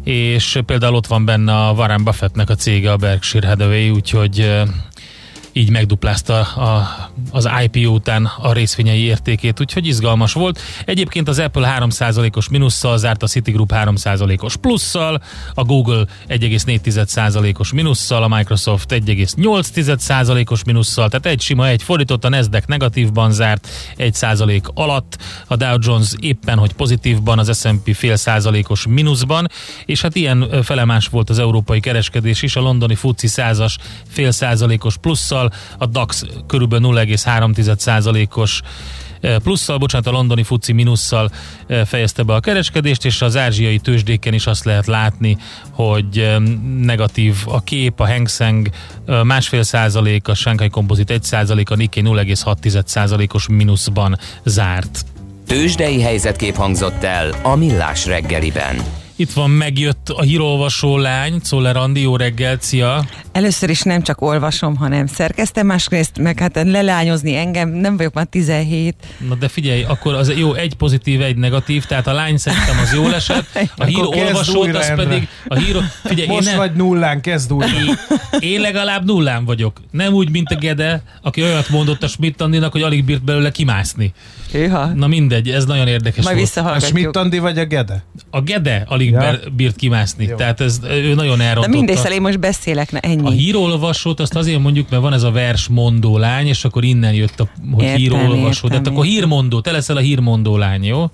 és például ott van benne a Warren Buffettnek a cége, a Berkshire Hathaway, úgyhogy uh, így megduplázta a, az i pé o után a részvényei értékét, úgyhogy izgalmas volt. Egyébként az Apple három százalékos mínusszal zárt, a Citigroup három százalékos plusszal, a Google egy egész négy tized százalékos mínusszal, a Microsoft egy egész nyolc tized százalékos mínusszal, tehát egy sima egy fordított, a Nasdaq negatívban zárt, egy százalék alatt, a Dow Jones éppen, hogy pozitívban, az es and pé fél százalékos mínuszban, és hát ilyen felemás volt az európai kereskedés is, a londoni FTSE százas fél százalékos plusszal, a DAX körülbelül nulla egész három tized százalékos plusszal, bocsánat, a londoni FTSE mínusszal fejezte be a kereskedést, és az ázsiai tőzsdéken is azt lehet látni, hogy negatív a kép, a Hang Seng másfél százalék, a Shanghai Composite egy százalék, a Nikkei nulla egész hat tized százalékos mínuszban zárt. Tőzsdei helyzetkép hangzott el a Millás reggeliben. Itt van, megjött a hírolvasó lány, Czoller Andi, jó reggelt, szia! Először is nem csak olvasom, hanem szerkeztem, másrészt meg hát lelányozni engem, nem vagyok már tizenhét. Na de figyelj, akkor az jó, egy pozitív, egy negatív, tehát a lány szerintem az jól esett, a hírolvasót az pedig, a hír, figyelj, most én vagy nem, nullán, kezd újra. Én, én legalább nullán vagyok. Nem úgy, mint a Gede, aki olyat mondott a Schmidt Andinak, hogy alig bírt belőle kimászni. Hűha. Na mindegy, ez nagyon érdekes Majd volt. A Schmidt Andi vagy a Gede? A Gede alig ja. bírt kimászni, jó. Tehát ez, ő nagyon elrontotta. De mindegy, én most beszélek, ne, ennyi. A hírolvasót azt azért mondjuk, mert van ez a versmondó lány, és akkor innen jött a hogy értem, hírolvasó. Tehát értem, akkor hírmondó, te leszel a hírmondó lány, jó?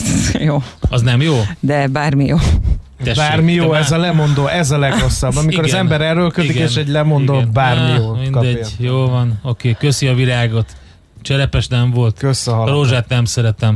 Jó. Az nem jó? De bármi jó. Tessék, bármi jó, bár... ez a lemondó, ez a legrosszabb. Amikor igen, az ember erőlködik, és egy lemondó igen. bármi jó mindegy, kapja. Jó van, oké, okay, köszi a virágot. Cserepes nem volt. Kösz a, a rózsát nem szeretem.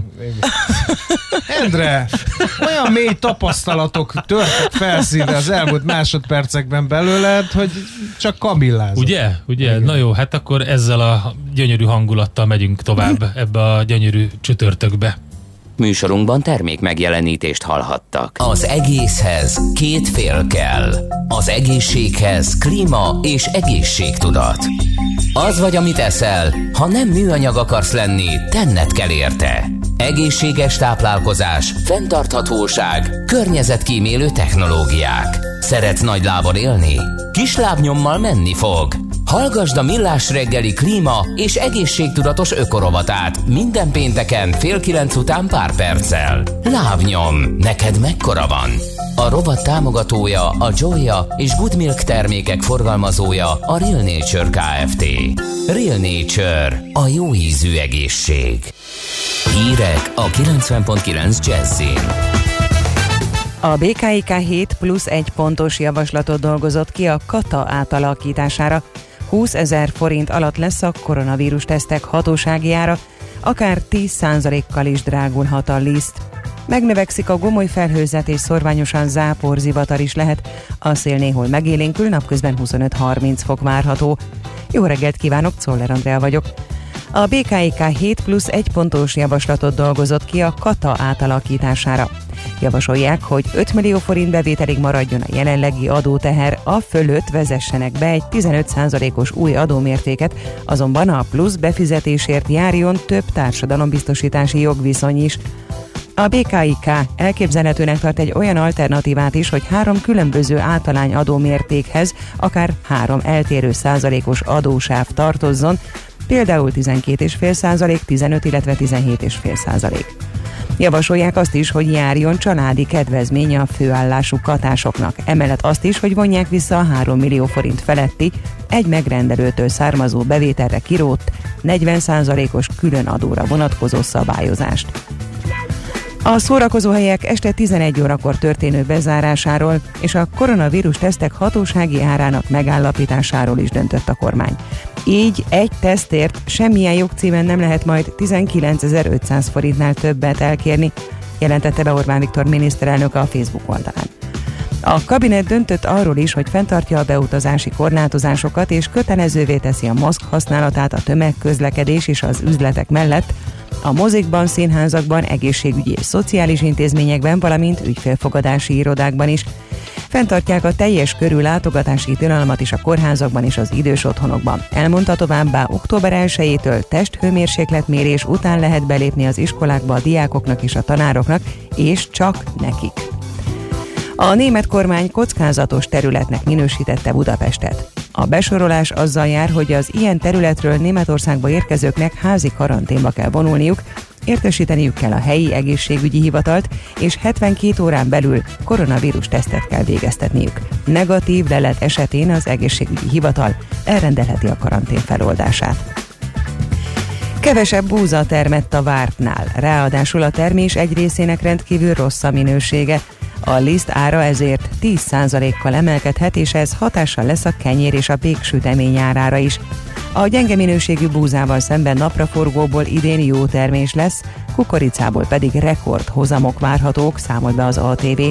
Endre, olyan mély tapasztalatok törtek felszínre az elmúlt másodpercekben belőled, hogy csak kamillázol. Ugye? Ugye? Igen. Na jó, hát akkor ezzel a gyönyörű hangulattal megyünk tovább ebbe a gyönyörű csütörtökbe. Műsorunkban termék megjelenítést hallhattak. Az egészhez két fél kell. Az egészséghez klíma és egészségtudat. Az vagy, amit eszel, ha nem műanyag akarsz lenni, tenned kell érte. Egészséges táplálkozás, fenntarthatóság, környezetkímélő technológiák. Szeretsz nagy lábon élni? Kis lábnyommal menni fog. Hallgasd a Millás reggeli klíma és egészségtudatos ökorovatát minden pénteken fél kilenc után pár perccel. Lávnyom, neked mekkora van? A rovat támogatója a Joya és Good Milk termékek forgalmazója a Real Nature Kft. Real Nature, a jó ízű egészség. Hírek a kilencven pont kilenc Jazzin. A bé ká i ká hét plusz egy pontos javaslatot dolgozott ki a kata átalakítására. húszezer forint alatt lesz a koronavírus tesztek hatósági ára, akár tíz százalékkal is drágulhat a liszt. Megnövekszik a gomoly felhőzet és szorványosan záporzivatar is lehet. A szél néhol megélénkül, napközben huszonöt-harminc fok várható. Jó reggelt kívánok, Czoller Andrea vagyok. A bé ká i ká hét plusz egy pontos javaslatot dolgozott ki a kata átalakítására. Javasolják, hogy öt millió forint bevételig maradjon a jelenlegi adóteher, a fölött vezessenek be egy tizenöt százalékos új adómértéket, azonban a plusz befizetésért járjon több társadalombiztosítási jogviszony is. A bé ká i ká elképzelhetőnek tart egy olyan alternatívát is, hogy három különböző általány adómértékhez akár három eltérő százalékos adósáv tartozzon, például tizenkét egész öt százalék, tizenöt, illetve tizenhét egész öt százalék. Javasolják azt is, hogy járjon családi kedvezmény a főállású katásoknak. Emellett azt is, hogy vonják vissza a három millió forint feletti, egy megrendelőtől származó bevételre kirótt negyven százalékos külön adóra vonatkozó szabályozást. A szórakozóhelyek este tizenegy órakor történő bezárásáról és a koronavírus tesztek hatósági árának megállapításáról is döntött a kormány. Így egy tesztért semmilyen jogcímen nem lehet majd tizenkilencezer-ötszáz forintnál többet elkérni, jelentette be Orbán Viktor miniszterelnök a Facebook oldalán. A kabinet döntött arról is, hogy fenntartja a beutazási korlátozásokat és kötelezővé teszi a maszk használatát a tömegközlekedés és az üzletek mellett, a mozikban, színházakban, egészségügyi és szociális intézményekben, valamint ügyfélfogadási irodákban is. Fenntartják a teljes körű látogatási tilalmat is a kórházakban és az idős otthonokban. Elmondta továbbá, október elsejétől testhőmérsékletmérés után lehet belépni az iskolákba a diákoknak és a tanároknak, és csak nekik. A német kormány kockázatos területnek minősítette Budapestet. A besorolás azzal jár, hogy az ilyen területről Németországba érkezőknek házi karanténba kell vonulniuk, értesíteniük kell a helyi egészségügyi hivatalt, és hetvenkét órán belül koronavírus tesztet kell végeztetniük. Negatív lelet esetén az egészségügyi hivatal elrendelheti a karantén feloldását. Kevesebb búza termett a vártnál, ráadásul a termés egy részének rendkívül rossz a minősége. A liszt ára ezért tíz százalékkal emelkedhet, és ez hatással lesz a kenyér és a péksütemény árára is. A gyenge minőségű búzával szemben napraforgóból idén jó termés lesz, kukoricából pedig rekordhozamok várhatók, számolt be az á té vé.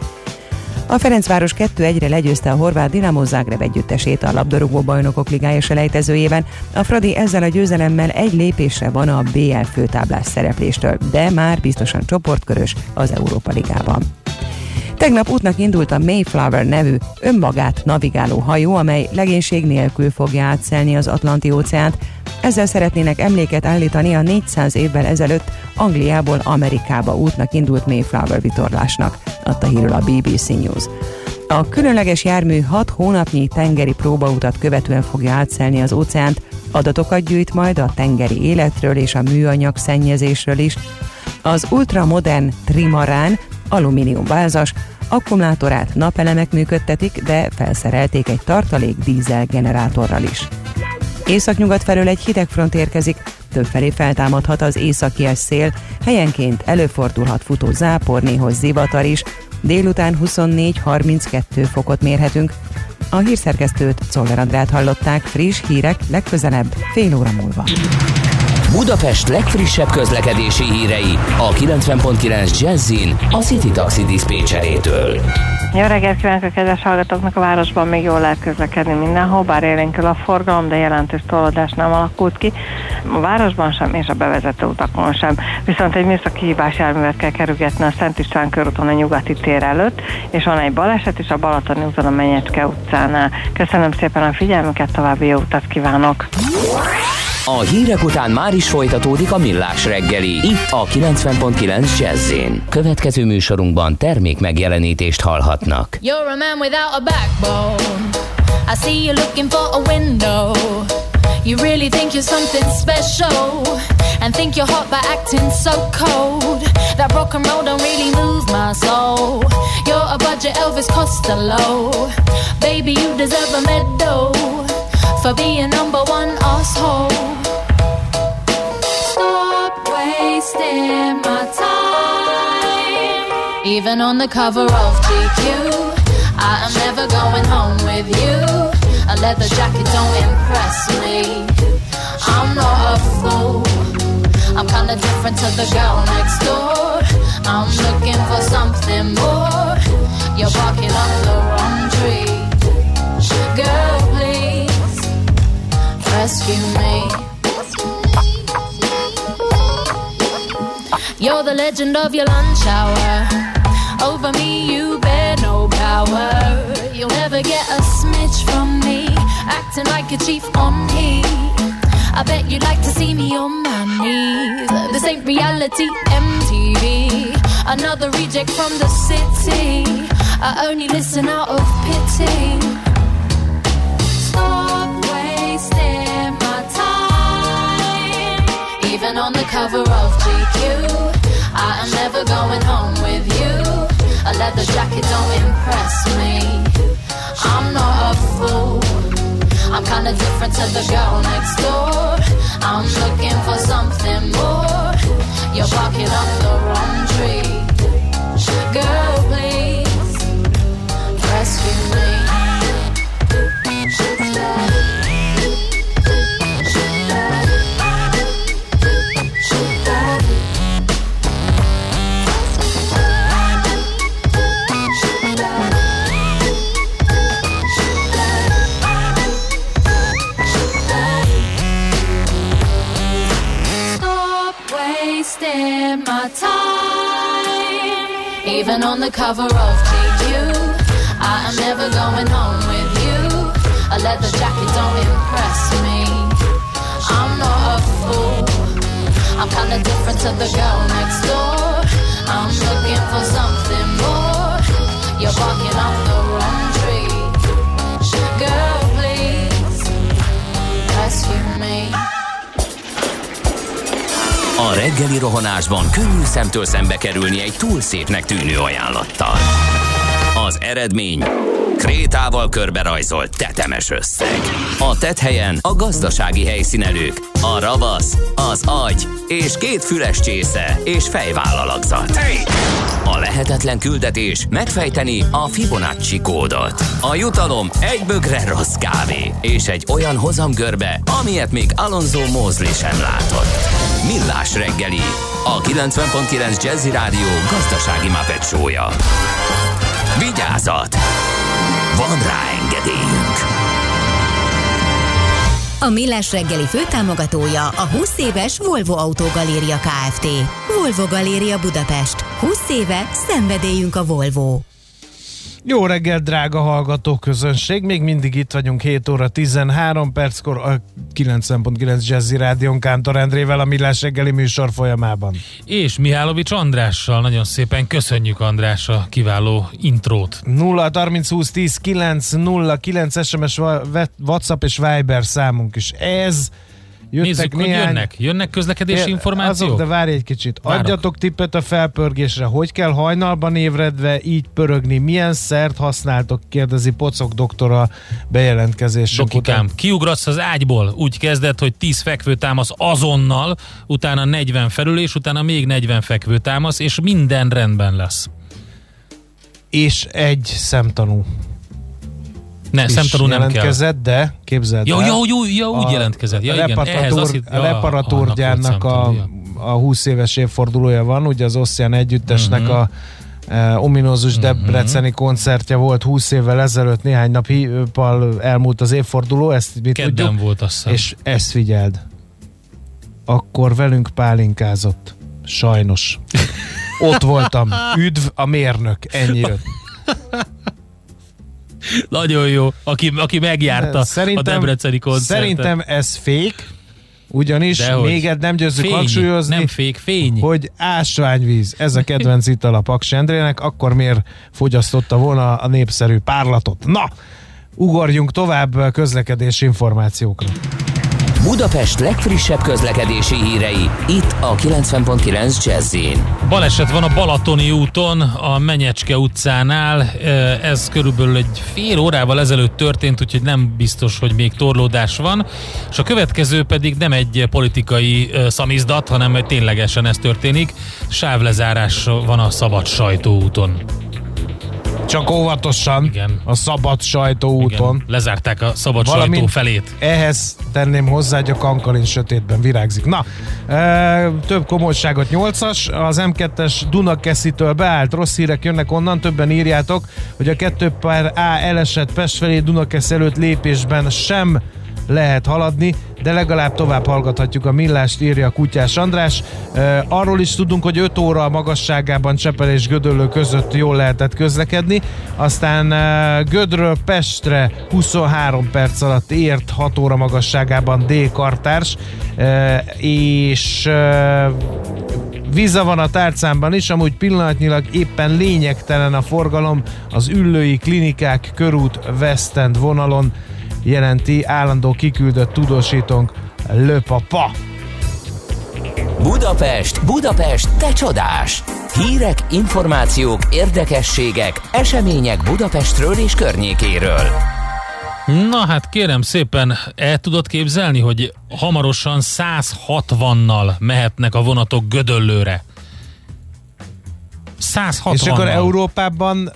A Ferencváros kettő egyre legyőzte a horvát Dinamo Zagreb együttesét a labdarúgó bajnokok ligája selejtezőjében. A Fradi ezzel a győzelemmel egy lépésre van a bé el főtáblás szerepléstől, de már biztosan csoportkörös az Európa Ligában. Tegnap útnak indult a Mayflower nevű önmagát navigáló hajó, amely legénység nélkül fogja átszelni az Atlanti-óceánt. Ezzel szeretnének emléket állítani a négyszáz évvel ezelőtt Angliából Amerikába útnak indult Mayflower vitorlásnak, adta hírül a bé bé cé News. A különleges jármű hat hónapnyi tengeri próbautat követően fogja átszelni az óceánt, adatokat gyűjt majd a tengeri életről és a műanyag szennyezésről is. Az ultramodern trimarán alumíniumvázas, akkumulátorát napelemek működtetik, de felszerelték egy tartalék dízel generátorral is. Északnyugat felől egy hidegfront érkezik, többfelé feltámadhat az északi szél, helyenként előfordulhat futó zápor, néhol zivatar is, délután huszonnégy-harminckettő fokot mérhetünk. A hírszerkesztőt, Czoller Andrát hallották, friss hírek legközelebb fél óra múlva. Budapest legfrissebb közlekedési hírei a kilencven pont kilenc Jazzin a City Taxi diszpécserétől. Jó reggelt kívánok a kedves hallgatóknak! A városban még jól lehet közlekedni mindenhol, bár élénkül a forgalom, de jelentős tolódás nem alakult ki. A városban sem és a bevezető utakon sem. Viszont egy műszaki hibás járművet kell kerülgetni a Szent István körúton a Nyugati tér előtt, és van egy baleset is a Balatoni úton a Menyecske utcánál. Köszönöm szépen a figyelmüket, további jó utat kívánok! A hírek után már is folytatódik a Millás reggeli, itt a kilencven pont kilenc Jazzin. Következő műsorunkban termék megjelenítést hallhatnak. You're a man without a backbone. I see you looking for a window. You really think you're something special and think you're hot by acting so cold. That rock and roll don't really move my soul. You're a budget Elvis Costello. Baby, you deserve a medal for being number one asshole. Stop wasting my time. Even on the cover of G Q, I am never going home with you. A leather jacket don't impress me. I'm not a fool. I'm kinda different to the girl next door. I'm looking for something more. You're barking up the wrong tree. Girl, please rescue me. You're the legend of your lunch hour. Over me you bear no power. You'll never get a smidge from me, acting like a chief on heat. I bet you'd like to see me on my knees. This ain't reality M T V. Another reject from the city. I only listen out of pity. Stop wasting my time. Even on the cover of G Q, I am never going home with you. A leather jacket don't impress me. I'm not a fool. I'm kinda different to the girl next door. I'm looking for something more. You're barking up the wrong tree. Girl, please rescue me. My time. Even on the cover of G Q, I am never going home with you. A leather jacket don't impress me. I'm not a fool. I'm kinda different to the girl next door. I'm looking for something more. You're barking up the wrong tree. Girl, please rescue me. A reggeli rohanásban könnyű szemtől szembe kerülni egy túl szépnek tűnő ajánlattal. Az eredmény krétával körberajzolt tetemes összeg. A tetthelyen a gazdasági helyszínelők, a ravasz, az agy és két füles csésze és fejvállalakzat. A lehetetlen küldetés megfejteni a Fibonacci kódot. A jutalom egy bögre rossz kávé és egy olyan hozamgörbe, amilyet még Alonso Mosley sem látott. Millás reggeli, a kilencven pont kilenc Jazzy Rádió gazdasági Muppet show-ja. Vigyázat! Van rá engedélyünk! A Millás reggeli főtámogatója a húsz éves Volvo Autogaléria Kft. Volvo Galéria Budapest. húsz éve szenvedélyünk a Volvo. Jó reggel, drága hallgatóközönség! Még mindig itt vagyunk hét óra tizenhárom perckor a kilencven pont kilenc Jazzy Rádión Kántor Endrével a Millás reggeli műsor folyamában. És Mihálovics Andrással. Nagyon szépen köszönjük, András, a kiváló intrót. nulla harminc húsz tíz kilenc nulla kilenc es em es, WhatsApp és Viber számunk is ez. Jöttek Nézzük, néhány... hogy jönnek. Jönnek közlekedési információk? Azok, de várj egy kicsit. Várok. Adjatok tippet a felpörgésre. Hogy kell hajnalban ébredve így pörögni? Milyen szert használtok? Kérdezi Pocok doktor a bejelentkezésünk Dokikám, után. kiugrasz az ágyból. Úgy kezded, hogy tíz fekvőtámasz azonnal, utána negyven felülés, utána még negyven fekvőtámasz, és minden rendben lesz. És egy szemtanú. Ne, szemtanú nem kell. De képzeld jó, el. Jó, jó, jó, úgy jelentkezett. Ja, igen. Ehhez azt hitt, a Reparaturgyárnak a, a húsz éves évfordulója van, ugye az Ossian együttesnek uh-huh. a e, ominózus uh-huh. debreceni koncertje volt húsz évvel ezelőtt, néhány nappal elmúlt az évforduló, ezt mit Kedden tudjuk, volt, azt hiszem. És ezt figyeld, akkor velünk pálinkázott. Sajnos. Ott voltam. Üdv a mérnök. Ennyi jött. Nagyon jó, aki, aki megjárta a debreceni koncertet. Szerintem ez fake, ugyanis Dehogy. még egy nem győzzük fény, hangsúlyozni, nem fake, fény. hogy ásványvíz, ez a kedvenc ital a Paks Endrének, akkor miért fogyasztotta volna a népszerű párlatot? Na, ugorjunk tovább közlekedési információkra. Budapest legfrissebb közlekedési hírei, itt a kilencven pont kilenc Jazz-in. Baleset van a Balatoni úton, a Menyecske utcánál. Ez körülbelül egy fél órával ezelőtt történt, úgyhogy nem biztos, hogy még torlódás van. És a következő pedig nem egy politikai szamizdat, hanem ténylegesen ez történik. Sávlezárás van a Szabad Sajtó úton. Csak óvatosan. Igen. A Szabad Sajtó úton. Igen. Lezárták a Szabad Valamint Sajtó felét. Ehhez tenném hozzá, hogy a Kankalin sötétben virágzik. Na, e, több komolyságot nyolcas, az em kettes Dunakeszitől beállt, rossz hírek jönnek onnan, többen írjátok, hogy a kettő per A elesett Pest felé Dunakesz előtt lépésben sem lehet haladni, de legalább tovább hallgathatjuk a Millást, írja a Kutyás András. E, arról is tudunk, hogy öt óra magasságában Csepel és Gödöllő között jól lehetett közlekedni, aztán e, Gödről Pestre huszonhárom perc alatt ért hat óra magasságában D. Kartárs, e, és e, víza van a tárcámban is, amúgy pillanatnyilag éppen lényegtelen a forgalom az Üllői Klinikák körút West End vonalon, jelenti állandó kiküldött tudósítónk Löpapa. Budapest, Budapest, te csodás! Hírek, információk, érdekességek, események Budapestről és környékéről. Na hát kérem szépen, el tudod képzelni, hogy hamarosan száz hatvannal mehetnek a vonatok Gödöllőre? száz hatvannal. És akkor Európában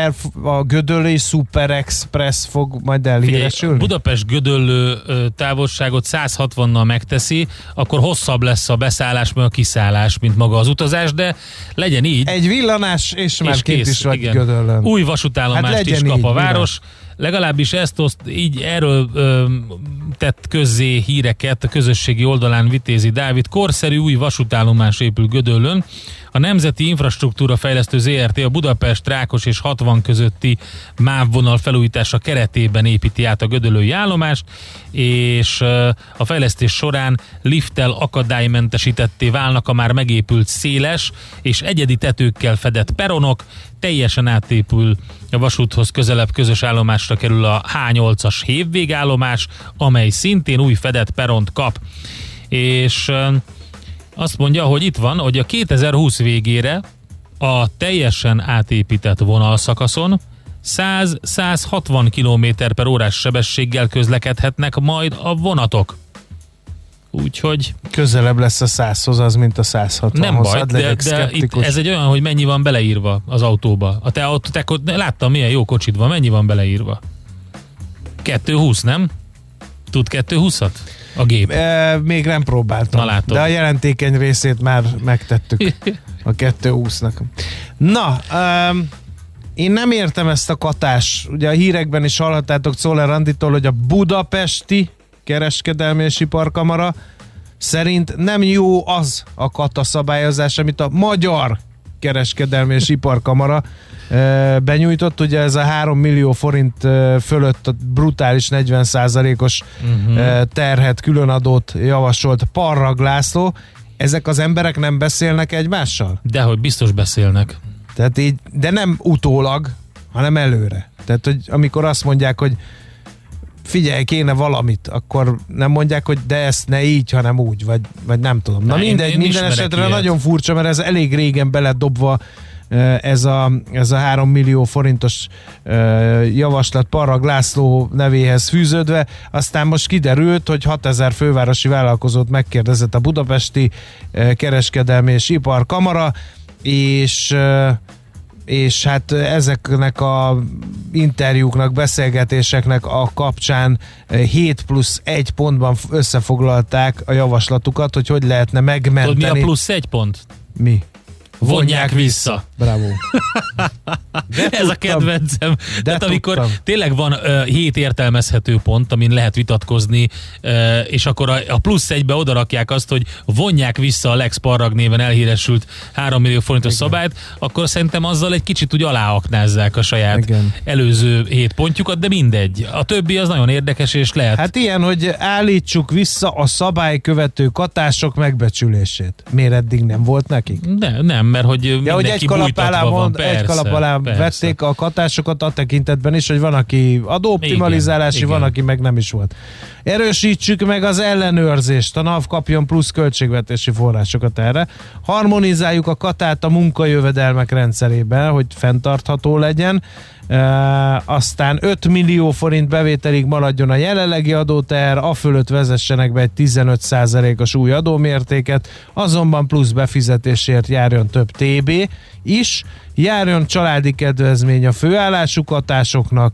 a Gödöllői Super Express fog majd elhíresülni? Budapest-Gödöllő távolságot száz hatvannal megteszi, akkor hosszabb lesz a beszállás, meg a kiszállás, mint maga az utazás, de legyen így. Egy villanás, és már és kint kész, is vagy igen. Gödöllőn. Új vasútállomást hát is kap így, a város. Minden. Legalábbis ezt oszt, így erről ö, tett közzé híreket a közösségi oldalán Vitézi Dávid. Korszerű új vasútállomás épül Gödöllőn. A Nemzeti Infrastruktúra Fejlesztő zé er té a Budapest, Rákos és hatvan közötti mávvonal felújítása keretében építi át a gödöllői állomást, és a fejlesztés során lifttel akadálymentesítetté válnak a már megépült széles és egyedi tetőkkel fedett peronok, teljesen átépül a vasúthoz közelebb közös állomásra kerül a há nyolcas hévvégállomás, amely szintén új fedett peront kap. És azt mondja, hogy itt van, hogy a kétezer-húsz végére a teljesen átépített vonalszakaszon száz-száz hatvan kilométer per órás sebességgel közlekedhetnek majd a vonatok. Úgyhogy... Közelebb lesz a százhoz az, mint a száz hatvanhoz. Nem baj, de, de itt ez egy olyan, hogy mennyi van beleírva az autóba. A te autó, te, láttam, milyen jó kocsid van, mennyi van beleírva? kettő húsz, nem? Tud kettő húszat? A gép. E, még nem próbáltam. Na, de a jelentékeny részét már megtettük a kettő húsznak. Na, um, én nem értem ezt a katás. Ugye a hírekben is hallhattátok Czoller Anditól, hogy a budapesti kereskedelmi és iparkamara szerint nem jó az a kata szabályozás, amit a magyar kereskedelmi és iparkamara e, benyújtott. Ugye ez a három millió forint e, fölött a brutális negyven százalékos uh-huh. e, terhet, különadót javasolt Parrag László. Ezek az emberek nem beszélnek egymással? Dehogy biztos beszélnek. Tehát így, de nem utólag, hanem előre. Tehát, hogy amikor azt mondják, hogy figyelj, kéne valamit, akkor nem mondják, hogy de ezt ne így, hanem úgy, vagy, vagy nem tudom. Na, Na mindegy, én, én minden esetre ilyet. Nagyon furcsa, mert ez elég régen beledobva ez a, ez a három millió forintos javaslat Parrag László nevéhez fűződve. Aztán most kiderült, hogy hatezer fővárosi vállalkozót megkérdezett a budapesti kereskedelmi és iparkamara, és és hát ezeknek a interjúknak, beszélgetéseknek a kapcsán hét plusz egy pontban összefoglalták a javaslatukat, hogy hogy lehetne megmenteni. Tudod, mi a plusz egy pont? Mi? Vonják, Vonják vissza. Bravo. Ez a kedvencem. De Tehát amikor tudtam. Tényleg van uh, hét értelmezhető pont, amin lehet vitatkozni, uh, és akkor a, a plusz egybe odarakják azt, hogy vonják vissza a Lex Parrag néven elhíresült három millió forintos Igen. szabályt, akkor szerintem azzal egy kicsit úgy aláaknázzák a saját Igen. előző hét pontjukat, de mindegy. A többi az nagyon érdekes, és lehet. Hát ilyen, hogy állítsuk vissza a szabálykövető katások megbecsülését. Miért eddig nem volt nekik? De, nem. mert hogy ja, mindenki hogy egy kalap alá, bújtatva van. mond, Persze, egy kalap alá persze. vették a hatásokat a tekintetben is, hogy van, aki adóoptimalizálási, Igen, van, igen. aki meg nem is volt. Erősítsük meg az ellenőrzést, a NAV kapjon plusz költségvetési forrásokat erre. Harmonizáljuk a katát a munkajövedelmek rendszerében, hogy fenntartható legyen. E, aztán öt millió forint bevételig maradjon a jelenlegi adóteher, a fölött vezessenek be egy tizenöt százalékos új adómértéket, azonban plusz befizetésért járjon több té bé is, járjon családi kedvezmény a főállású katásoknak,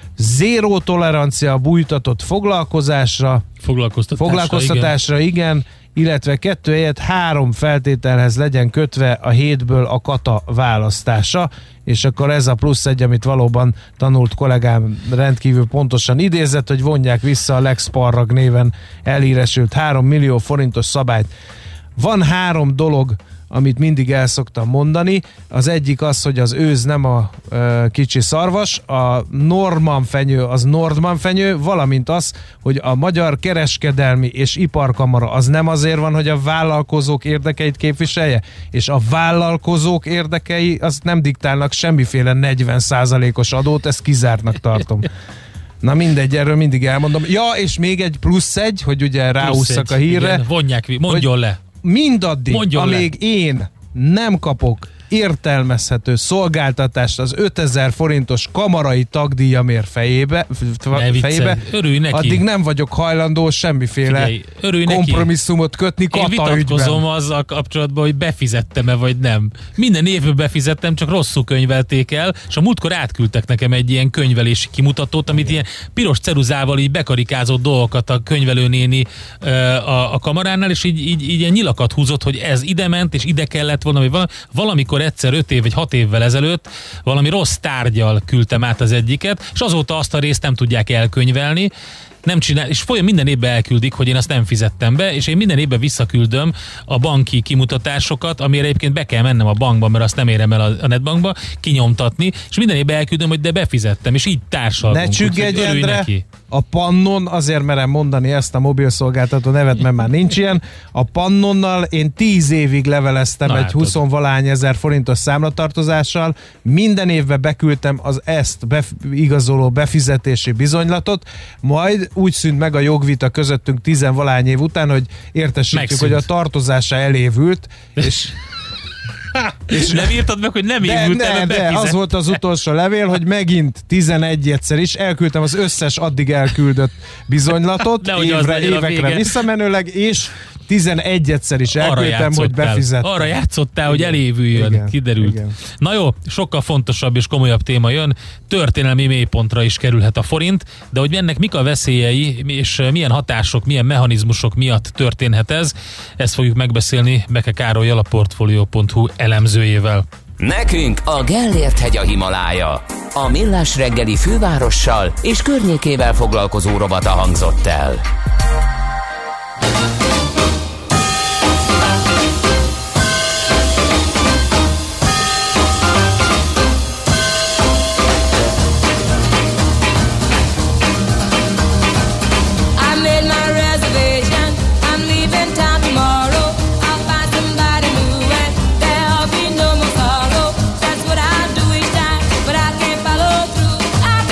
zéró tolerancia a bújtatott foglalkozásra, foglalkoztatásra, foglalkoztatásra igen. igen, illetve kettő helyett három feltételhez legyen kötve a hétből a kata választása, és akkor ez a plusz egy, amit valóban tanult kollégám rendkívül pontosan idézett, hogy vonják vissza a Lex Parrag néven elhíresült három millió forintos szabályt. Van három dolog, amit mindig el szoktam mondani. Az egyik az, hogy az őz nem a e, kicsi szarvas, a Norman fenyő az Nordman fenyő, valamint az, hogy a Magyar Kereskedelmi és Iparkamara az nem azért van, hogy a vállalkozók érdekeit képviselje, és a vállalkozók érdekei az nem diktálnak semmiféle negyven százalékos adót, ezt kizártnak tartom. Na mindegy, erről mindig elmondom. Ja, és még egy plusz egy, hogy ugye ráússzak a hírre. Igen, vonják, mondjon le. Mindaddig, Mondjon amíg le. én nem kapok értelmezhető szolgáltatást az ötezer forintos kamarai tagdíjamért fejébe, fejébe örülj neki. Addig nem vagyok hajlandó semmiféle Figyelj, kompromisszumot kötni kata ügyben. Én vitatkozom azzal kapcsolatban, hogy befizettem-e vagy nem. Minden évben befizettem, csak rosszul könyvelték el, és a múltkor átküldtek nekem egy ilyen könyvelési kimutatót, amit ilyen piros ceruzával így bekarikázott dolgokat a könyvelőnéni a, a kamaránál, és így, így, így ilyen nyilakat húzott, hogy ez ide ment, és ide kellett volna, vagy valamikor egyszer öt év vagy hat évvel ezelőtt valami rossz tárgyal küldtem át az egyiket, és azóta azt a részt nem tudják elkönyvelni, nem csinál, és folyam minden évben elküldik, hogy én azt nem fizettem be, és én minden évben visszaküldöm a banki kimutatásokat, amire egyébként be kell mennem a bankba, mert azt nem érem el a, a netbankba, kinyomtatni, és minden évben elküldöm, hogy de befizettem, és így társalgunk. Ne csüggedj, Endre, a Pannon, azért merem mondani ezt a mobilszolgáltató nevet, mert már nincs ilyen, a Pannonnal én tíz évig leveleztem Na, egy huszonvalány ezer forintos számlatartozással, minden évben beküldtem az ezt bef- igazoló befizetési bizonylatot, majd úgy szűnt meg a jogvita közöttünk tizenvalány év után, hogy értesítjük, Megszűnt. hogy a tartozása elévült, és és nem írtad meg, hogy nem de, évült ne, el, de az volt az utolsó levél, hogy megint tizenegy egyszer is elküldtem az összes addig elküldött bizonylatot, évre, évekre visszamenőleg, és tizenegy egyszer is elküldtem, hogy befizettem. Arra játszottál, hogy elévüljön, igen, kiderült. Igen. Na jó, sokkal fontosabb és komolyabb téma jön, történelmi mélypontra is kerülhet a forint, de hogy ennek mik a veszélyei, és milyen hatások, milyen mechanizmusok miatt történhet ez, ezt fogjuk megbeszélni Beke Károllyal, a Portfolio pont hu elemzőjével. Nekünk a Gellért hegy a Himalája. A Millás reggeli fővárossal és környékével foglalkozó rovata hangzott el.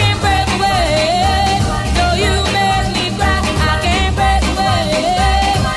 Away.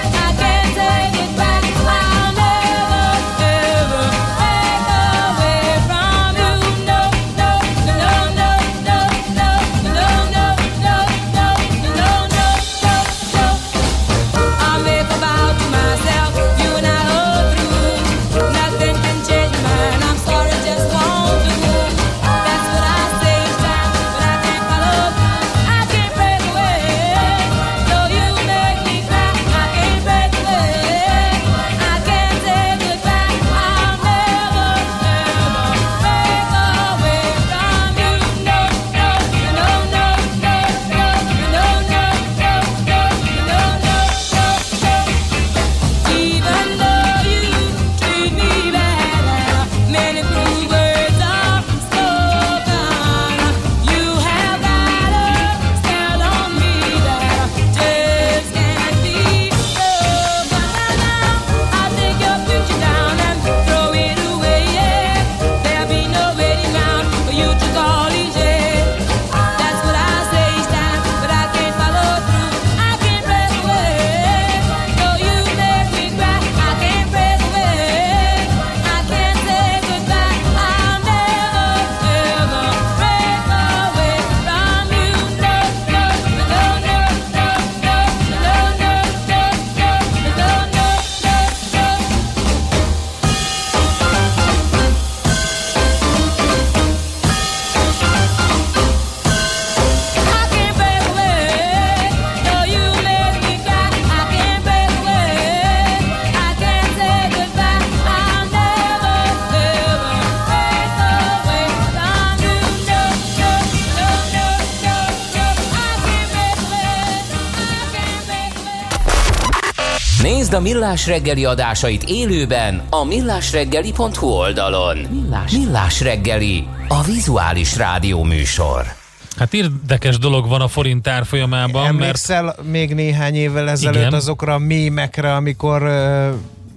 a Millás reggeli adásait élőben a millásreggeli pont hu oldalon. Millás, Millás reggeli, a vizuális rádió műsor. Hát érdekes dolog van a forint árfolyamában. Emlékszel mert... még néhány évvel ezelőtt igen. azokra a mémekre, amikor uh,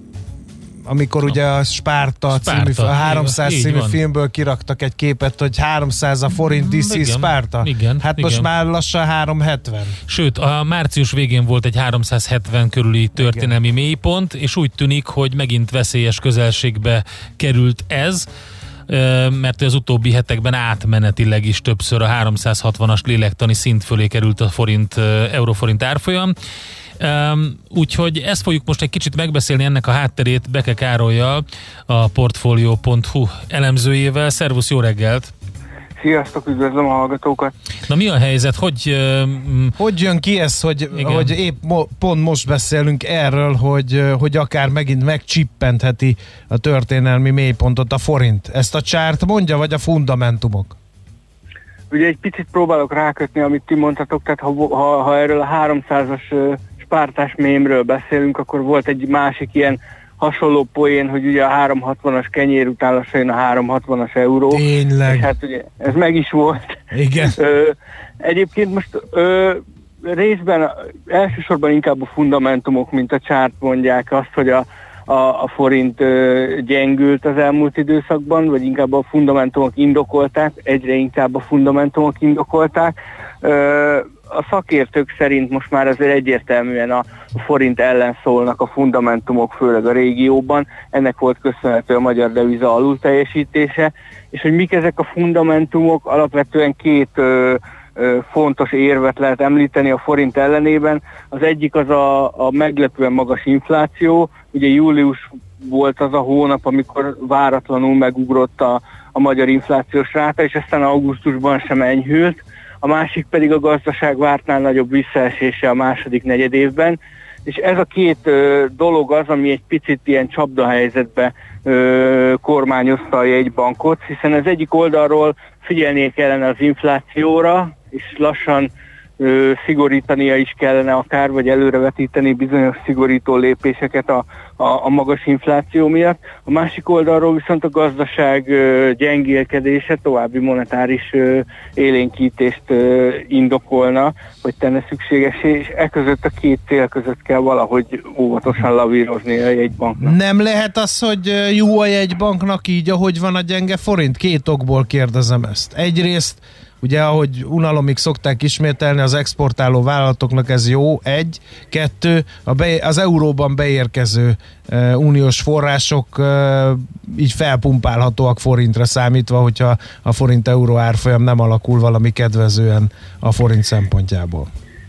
amikor ugye a Spárta, Spárta című, a háromszáz így című van. Filmből kiraktak egy képet, hogy háromszáz a forint, this is Spárta. Igen, hát igen. most már lassan háromszázhetven. Sőt, a március végén volt egy háromszázhetven körüli történelmi igen. mélypont, és úgy tűnik, hogy megint veszélyes közelségbe került ez, mert az utóbbi hetekben átmenetileg is többször a háromszázhatvanas lélektani szint fölé került a forint, euróforint árfolyam. Um, úgyhogy ezt fogjuk most egy kicsit megbeszélni, ennek a hátterét Beke Károlyjal, a Portfolio pont hu elemzőjével. Szervusz, jó reggelt! Sziasztok, üdvözlöm a hallgatókat! Na mi a helyzet? Hogy, um, hogy jön ki ez, hogy, hogy épp mo- pont most beszélünk erről, hogy, hogy akár megint megcsippentheti a történelmi mélypontot a forint? Ezt a csárt mondja, vagy a fundamentumok? Ugye egy picit próbálok rákötni, amit ti mondtatok, tehát ha, ha, ha erről a háromszázas spártás mémről beszélünk, akkor volt egy másik ilyen hasonló poén, hogy ugye a háromszázhatvanas kenyér után lassan jön a háromszázhatvanas euró. Tényleg. És hát ugye ez meg is volt. Igen. Ö, egyébként most ö, részben elsősorban inkább a fundamentumok, mint a csárt mondják azt, hogy a A, a forint ö, gyengült az elmúlt időszakban, vagy inkább a fundamentumok indokolták, egyre inkább a fundamentumok indokolták. Ö, a szakértők szerint most már azért egyértelműen a, a forint ellen szólnak a fundamentumok, főleg a régióban. Ennek volt köszönhető a magyar deviza alulteljesítése. És hogy mik ezek a fundamentumok, alapvetően két ö, fontos érvet lehet említeni a forint ellenében. Az egyik az a, a meglepően magas infláció. Ugye július volt az a hónap, amikor váratlanul megugrott a, a magyar inflációs ráta, és aztán augusztusban sem enyhült. A másik pedig a gazdaság vártnál nagyobb visszaesése a második negyedévben. És ez a két ö, dolog az, ami egy picit ilyen csapdahelyzetbe ö, kormányozta a jegybankot, hiszen az egyik oldalról figyelnie kellene az inflációra, és lassan ö, szigorítania is kellene akár, vagy előrevetíteni bizonyos szigorító lépéseket a, a, a magas infláció miatt. A másik oldalról viszont a gazdaság ö, gyengélkedése további monetáris ö, élénkítést ö, indokolna, hogy tenne szükségesé, és e között a két cél között kell valahogy óvatosan lavírozni a jegybanknak. Nem lehet az, hogy jó a jegybanknak így, ahogy van a gyenge forint? Két okból kérdezem ezt. Egyrészt ugye, ahogy unalomig szokták ismételni, az exportáló vállalatoknak ez jó, egy, kettő, a be, az euróban beérkező e, uniós források e, így felpumpálhatóak forintra számítva, hogyha a forint-euró árfolyam nem alakul valami kedvezően a forint szempontjából.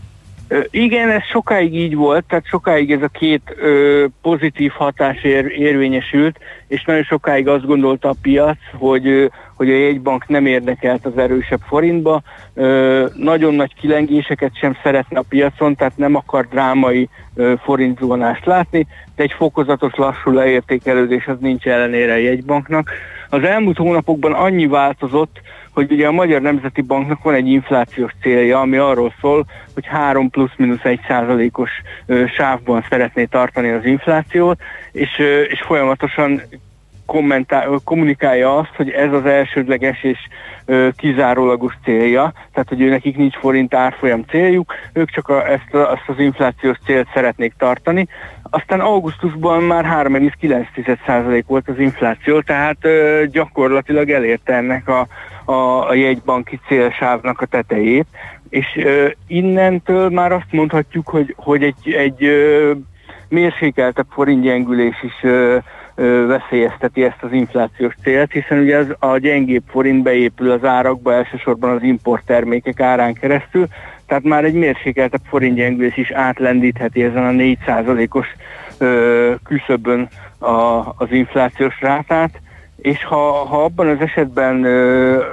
Igen, ez sokáig így volt, tehát sokáig ez a két ö, pozitív hatás ér, érvényesült, és nagyon sokáig azt gondolta a piac, hogy, ö, hogy a jegybank nem érdekelt az erősebb forintba, ö, nagyon nagy kilengéseket sem szeretne a piacon, tehát nem akar drámai ö, forintzuhanást látni, de egy fokozatos lassú leértékelődés az nincs ellenére a jegybanknak. Az elmúlt hónapokban annyi változott, hogy ugye a Magyar Nemzeti Banknak van egy inflációs célja, ami arról szól, hogy három plusz-minusz egy százalékos ö, sávban szeretné tartani az inflációt, és, ö, és folyamatosan kommentál, kommunikálja azt, hogy ez az elsődleges és ö, kizárólagos célja, tehát hogy ő nekik nincs forint árfolyam céljuk, ők csak a, ezt, a, ezt az inflációs célt szeretnék tartani. Aztán augusztusban már három egész kilenc százalék volt az infláció, tehát ö, gyakorlatilag elérte ennek a, a, a jegybanki célsávnak a tetejét, és ö, innentől már azt mondhatjuk, hogy, hogy egy, egy ö, mérsékeltebb forintgyengülés is ö, ö, veszélyezteti ezt az inflációs célt, hiszen ugye az, a gyengébb forint beépül az árakba, elsősorban az importtermékek árán keresztül, tehát már egy mérsékeltebb forintgyengülés is átlendítheti ezen a négy százalékos ö, küszöbön a, az inflációs rátát, és ha, ha abban az esetben ö,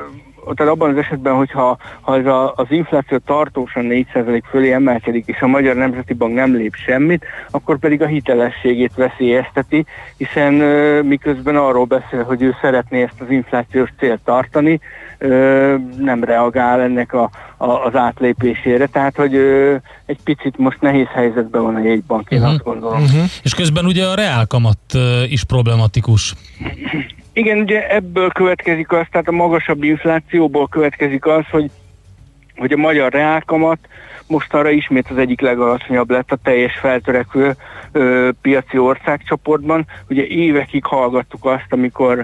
tehát abban az esetben, hogyha ha ez a, az infláció tartósan négy százalék fölé emelkedik, és a Magyar Nemzeti Bank nem lép semmit, akkor pedig a hitelességét veszélyezteti, hiszen uh, miközben arról beszél, hogy ő szeretné ezt az inflációs célt tartani, uh, nem reagál ennek a, a, az átlépésére, tehát hogy uh, egy picit most nehéz helyzetben van a jegybank, én uh-huh. azt gondolom. Uh-huh. És közben ugye a reálkamat uh, is problematikus. Igen, ugye ebből következik az, tehát a magasabb inflációból következik az, hogy, hogy a magyar reálkamat mostanra ismét az egyik legalacsonyabb lett a teljes feltörekvő ö, piaci országcsoportban. Ugye évekig hallgattuk azt, amikor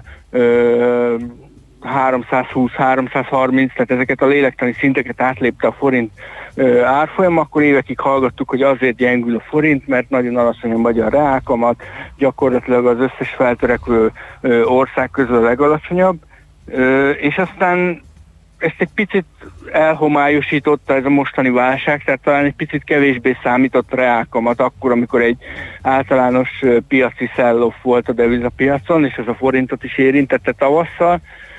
ö, háromszázhúsz háromszázharminc, tehát ezeket a lélektani szinteket átlépte a forint ö, árfolyam, akkor évekig hallgattuk, hogy azért gyengül a forint, mert nagyon alacsony a magyar reálkamat, gyakorlatilag az összes feltörekvő ö, ország közül a legalacsonyabb, ö, és aztán ezt egy picit elhomályosította ez a mostani válság, tehát talán egy picit kevésbé számított reálkamat akkor, amikor egy általános ö, piaci sell-off volt a devizapiacon, és ez a forintot is érintette tavasszal.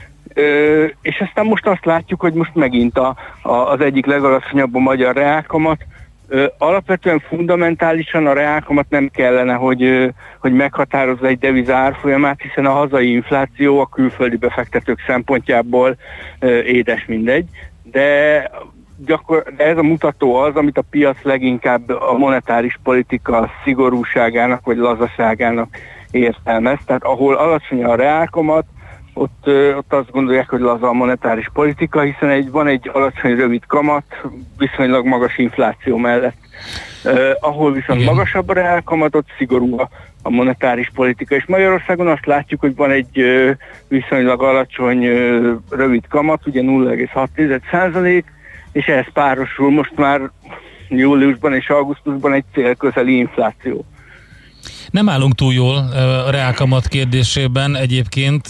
Ö, és aztán most azt látjuk, hogy most megint a, a, az egyik legalacsonyabb a magyar reálkamat. Ö, alapvetően fundamentálisan a reálkamat nem kellene, hogy, ö, hogy meghatározza egy deviza árfolyamát, hiszen a hazai infláció a külföldi befektetők szempontjából ö, édes mindegy, de, gyakor, de ez a mutató az, amit a piac leginkább a monetáris politika szigorúságának vagy lazaságának értelmez, tehát ahol alacsony a reálkamat, Ott, ott azt gondolják, hogy laza a monetáris politika, hiszen egy, van egy alacsony rövid kamat, viszonylag magas infláció mellett. Uh, ahol viszont Igen. magasabb a reálkamat, ott szigorú a, a monetáris politika. És Magyarországon azt látjuk, hogy van egy uh, viszonylag alacsony uh, rövid kamat, ugye nulla egész hat százalék, és ehhez párosul most már júliusban és augusztusban egy célközeli infláció. Nem állunk túl jól a reálkamat kérdésében egyébként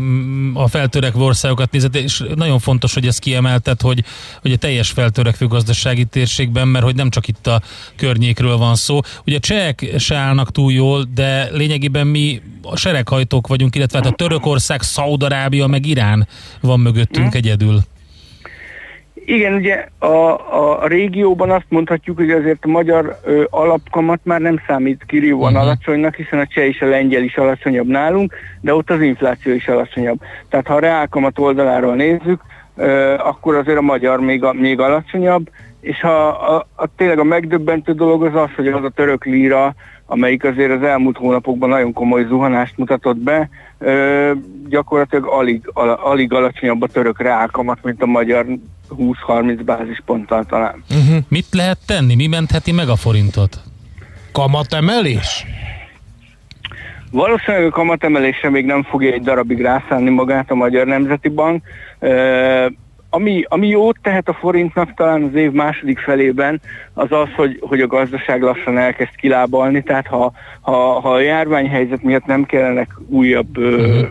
a feltörekvő országokat nézett, és nagyon fontos, hogy ezt kiemelted, hogy, hogy a teljes feltörekvő gazdasági térségben, mert hogy nem csak itt a környékről van szó. Ugye a csehek se állnak túl jól, de lényegében mi a sereghajtók vagyunk, illetve hát a Törökország, Szaúd-Arábia meg Irán van mögöttünk hmm. egyedül. Igen, ugye a, a, a régióban azt mondhatjuk, hogy azért a magyar ö, alapkamat már nem számít kirívóan uh-huh. alacsonynak, hiszen a cseh és a lengyel is alacsonyabb nálunk, de ott az infláció is alacsonyabb. Tehát ha a reálkamat oldaláról nézzük, ö, akkor azért a magyar még, a, még alacsonyabb, és ha a, a, tényleg a megdöbbentő dolog az az, hogy az a török líra, amelyik azért az elmúlt hónapokban nagyon komoly zuhanást mutatott be, ö, gyakorlatilag alig, al, alig alacsonyabb a török reálkamat, mint a magyar húsz-harminc bázisponttal talán. Uh-huh. Mit lehet tenni? Mi mentheti meg a forintot? Kamatemelés? Valószínűleg a kamatemelésre még nem fogja egy darabig rászállni magát a Magyar Nemzeti Bank. Uh, ami, ami jót tehet a forintnak talán az év második felében, az az, hogy, hogy a gazdaság lassan elkezd kilábalni, tehát ha, ha, ha a járványhelyzet miatt nem kellenek újabb uh-huh.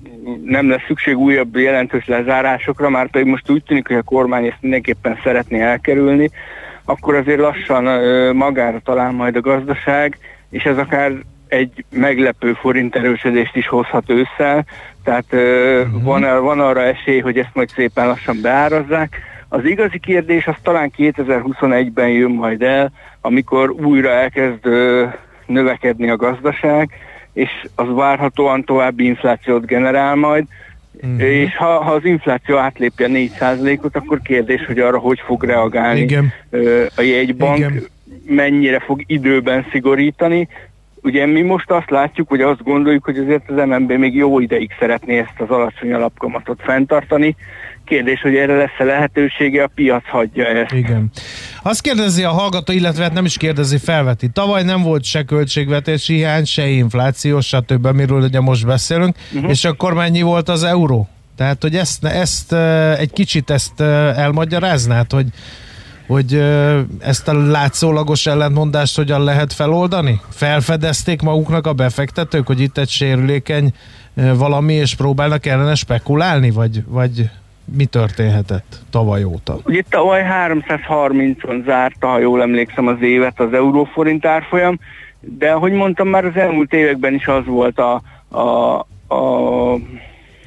nem lesz szükség újabb jelentős lezárásokra, már pedig most úgy tűnik, hogy a kormány ezt mindenképpen szeretné elkerülni, akkor azért lassan ö, magára talál majd a gazdaság, és ez akár egy meglepő forint erősödést is hozhat ősszel, tehát ö, uh-huh. van, van arra esély, hogy ezt majd szépen lassan beárazzák. Az igazi kérdés az talán kétezer-huszonegyben jön majd el, amikor újra elkezd ö, növekedni a gazdaság, és az várhatóan további inflációt generál majd, uh-huh. és ha, ha az infláció átlépi a négy százalékot, akkor kérdés, hogy arra hogy fog reagálni Igen. a jegybank, Igen. mennyire fog időben szigorítani. Ugye mi most azt látjuk, hogy azt gondoljuk, hogy azért az em en bé még jó ideig szeretné ezt az alacsony alapkamatot fenntartani. Kérdés, hogy erre lesz-e lehetősége, a piac hagyja ezt. Igen. Azt kérdezi a hallgató, illetve nem is kérdezi, felveti. Tavaly nem volt se költségvetési hiány, se infláció, stb., amiről ugye most beszélünk, uh-huh. és akkor mennyi volt az euró? Tehát, hogy ezt, ezt egy kicsit ezt elmagyaráznád, hogy, hogy ezt a látszólagos ellentmondást hogyan lehet feloldani? Felfedezték maguknak a befektetők, hogy itt egy sérülékeny valami, és próbálnak ellene spekulálni, vagy, vagy mi történhetett tavaly óta? Ugye tavaly háromszázharmincon zárta, ha jól emlékszem, az évet az euróforint árfolyam, de ahogy mondtam, már az elmúlt években is az volt a, a, a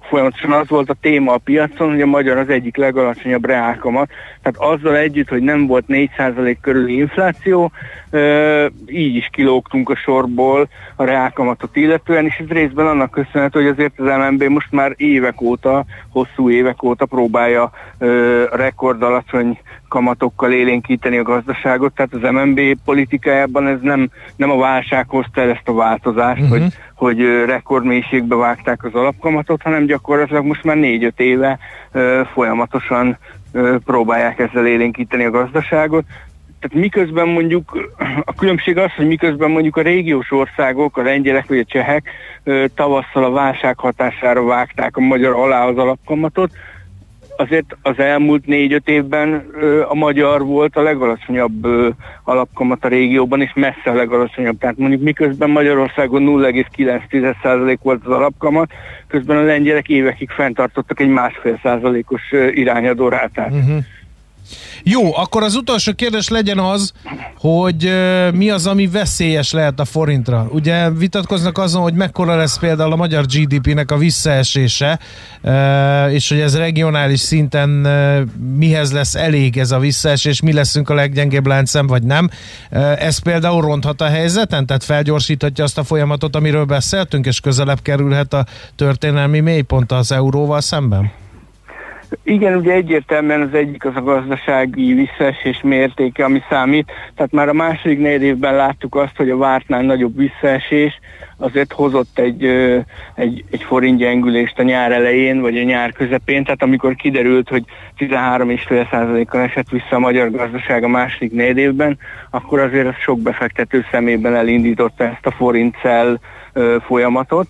folyamatosan az volt a téma a piacon, hogy a magyar az egyik legalacsonyabb reálkamat, tehát azzal együtt, hogy nem volt négy százalék körüli infláció, így is kilógtunk a sorból a reálkamatot illetően, és ez részben annak köszönhető, hogy azért az em en bé most már évek óta, hosszú évek óta próbálja a rekord alacsony kamatokkal élénkíteni a gazdaságot, tehát az em en bé politikájában ez nem, nem a válság hozta el ezt a változást, uh-huh. hogy, hogy rekordmélységbe vágták az alapkamatot, hanem gyakorlatilag most már négy-öt éve ö, folyamatosan ö, próbálják ezzel élénkíteni a gazdaságot. Tehát miközben mondjuk, a különbség az, hogy miközben mondjuk a régiós országok, a lengyelek vagy a csehek ö, tavasszal a válság hatására vágták a magyar alá az alapkamatot, azért az elmúlt négy-öt évben ö, a magyar volt a legalacsonyabb ö, alapkamat a régióban, és messze a legalacsonyabb. Tehát mondjuk miközben Magyarországon nulla egész kilenc százalék volt az alapkamat, közben a lengyelek évekig fenntartottak egy másfél százalékos ö, irányadó rátát. Uh-huh. Jó, akkor az utolsó kérdés legyen az, hogy uh, mi az, ami veszélyes lehet a forintra. Ugye vitatkoznak azon, hogy mekkora lesz például a magyar gé dé pének a visszaesése, uh, és hogy ez regionális szinten uh, mihez lesz elég ez a visszaesés, mi leszünk a leggyengébb láncszem, vagy nem. Uh, ez például ronthat a helyzeten, tehát felgyorsíthatja azt a folyamatot, amiről beszéltünk, és közelebb kerülhet a történelmi mélypont az euróval szemben? Igen, ugye egyértelműen az egyik az a gazdasági visszaesés mértéke, ami számít. Tehát már a második negyed évben láttuk azt, hogy a vártnál nagyobb visszaesés azért hozott egy, egy, egy forint gyengülést a nyár elején, vagy a nyár közepén. Tehát amikor kiderült, hogy tizenhárom egész öt százalékkal esett vissza a magyar gazdaság a második negyed évben, akkor azért az sok befektető szemében elindította ezt a forint-szel folyamatot.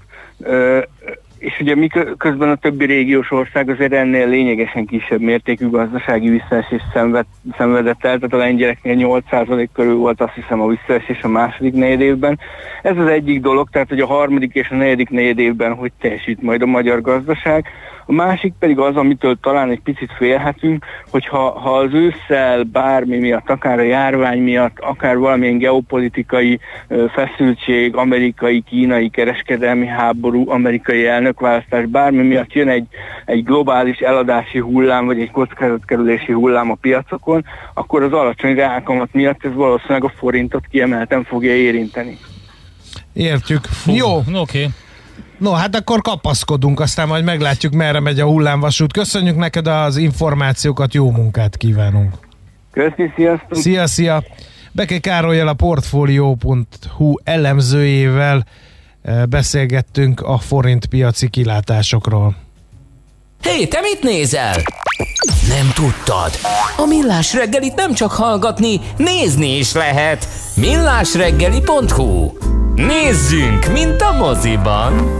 És ugye miközben a többi régiós ország azért ennél lényegesen kisebb mértékű gazdasági visszaesést szenved, szenvedett el, tehát a lengyeleknél nyolc százalék körül volt, azt hiszem, a visszaesés a második negyed évben. Ez az egyik dolog, tehát hogy a harmadik és a negyedik negyed évben hogy teljesít majd a magyar gazdaság. A másik pedig az, amitől talán egy picit félhetünk, hogy ha, ha az ősszel bármi miatt, akár a járvány miatt, akár valamilyen geopolitikai ö, feszültség, amerikai, kínai kereskedelmi háború, amerikai elnökválasztás, bármi miatt jön egy, egy globális eladási hullám, vagy egy kockázatkerülési hullám a piacokon, akkor az alacsony reálkamat miatt ez valószínűleg a forintot kiemelten fogja érinteni. Értjük. Fú. Jó, oké. Okay. No, hát akkor kapaszkodunk, aztán majd meglátjuk, merre megy a hullámvasút. Köszönjük neked az információkat, jó munkát kívánunk. Köszi, sziasztok! Szia, szia! Beke Károlyal, a Portfolio pont hu elemzőjével beszélgettünk a forintpiaci kilátásokról. Hé, hey, te mit nézel? Nem tudtad? A Millás reggelit nem csak hallgatni, nézni is lehet. millásreggeli pont hu. Nézzünk, mint a moziban!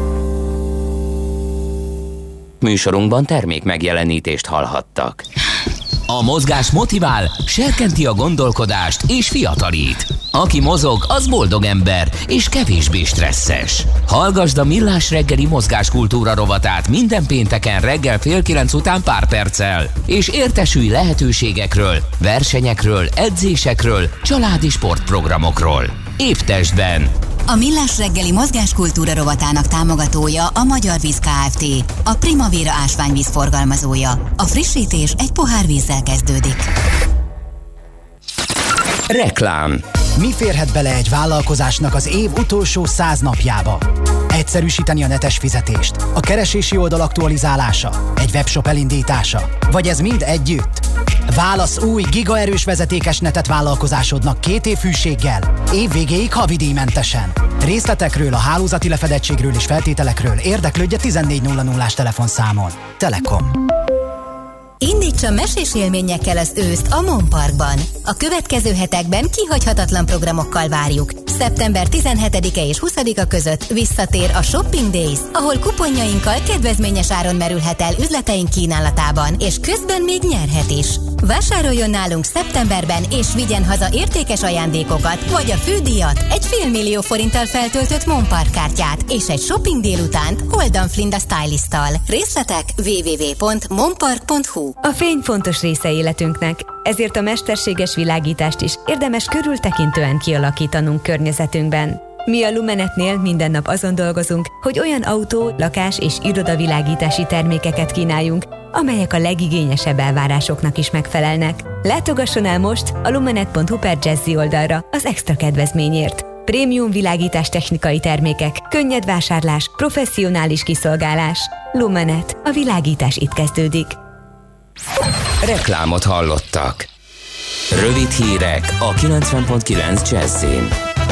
Műsorunkban termék megjelenítést hallhattak. A mozgás motivál, serkenti a gondolkodást és fiatalít. Aki mozog, az boldog ember és kevésbé stresszes. Hallgasd a Millás reggeli mozgáskultúra rovatát minden pénteken reggel fél kilenc után pár perccel, és értesülj lehetőségekről, versenyekről, edzésekről, családi sportprogramokról. Épp testben. A Millás reggeli mozgáskultúra rovatának támogatója a Magyar Víz Kft. A Primavera ásványvíz forgalmazója. A frissítés egy pohár vízzel kezdődik. Reklám. Mi férhet bele egy vállalkozásnak az év utolsó száz napjába? Egyszerűsíteni a netes fizetést, a keresési oldal aktualizálása, egy webshop elindítása, vagy ez mind együtt? Válasz új, gigaerős vezetékes netet vállalkozásodnak két év hűséggel, év végéig havidíjmentesen. Részletekről, a hálózati lefedettségről és feltételekről érdeklődj a tizennégy nulla nullás telefonszámon. Telekom. Indítsa mesés élményekkel az őszt a Mon Parkban. A következő hetekben kihagyhatatlan programokkal várjuk. szeptember tizenhetedike és huszadika között visszatér a Shopping Days, ahol kuponjainkkal kedvezményes áron merülhet el üzleteink kínálatában, és közben még nyerhet is. Vásároljon nálunk szeptemberben, és vigyen haza értékes ajándékokat, vagy a fődíjat, egy félmillió forinttal feltöltött Mon Park kártyát, és egy shopping délutánt Holdan Flinda stylisttal. Részletek double-u double-u double-u pont monpark pont hu. A fény fontos része életünknek, ezért a mesterséges világítást is érdemes körültekintően kialakítanunk környezetünkben. Mi a Lumenetnél minden nap azon dolgozunk, hogy olyan autó, lakás és irodavilágítási termékeket kínáljunk, amelyek a legigényesebb elvárásoknak is megfelelnek. Látogasson el most a lumenet pont hu per Jazzy oldalra az extra kedvezményért. Prémium világítás technikai termékek, könnyed vásárlás, professzionális kiszolgálás. Lumenet. A világítás itt kezdődik. Reklámot hallottak. Rövid hírek a kilencven pont kilenc Jazzyn.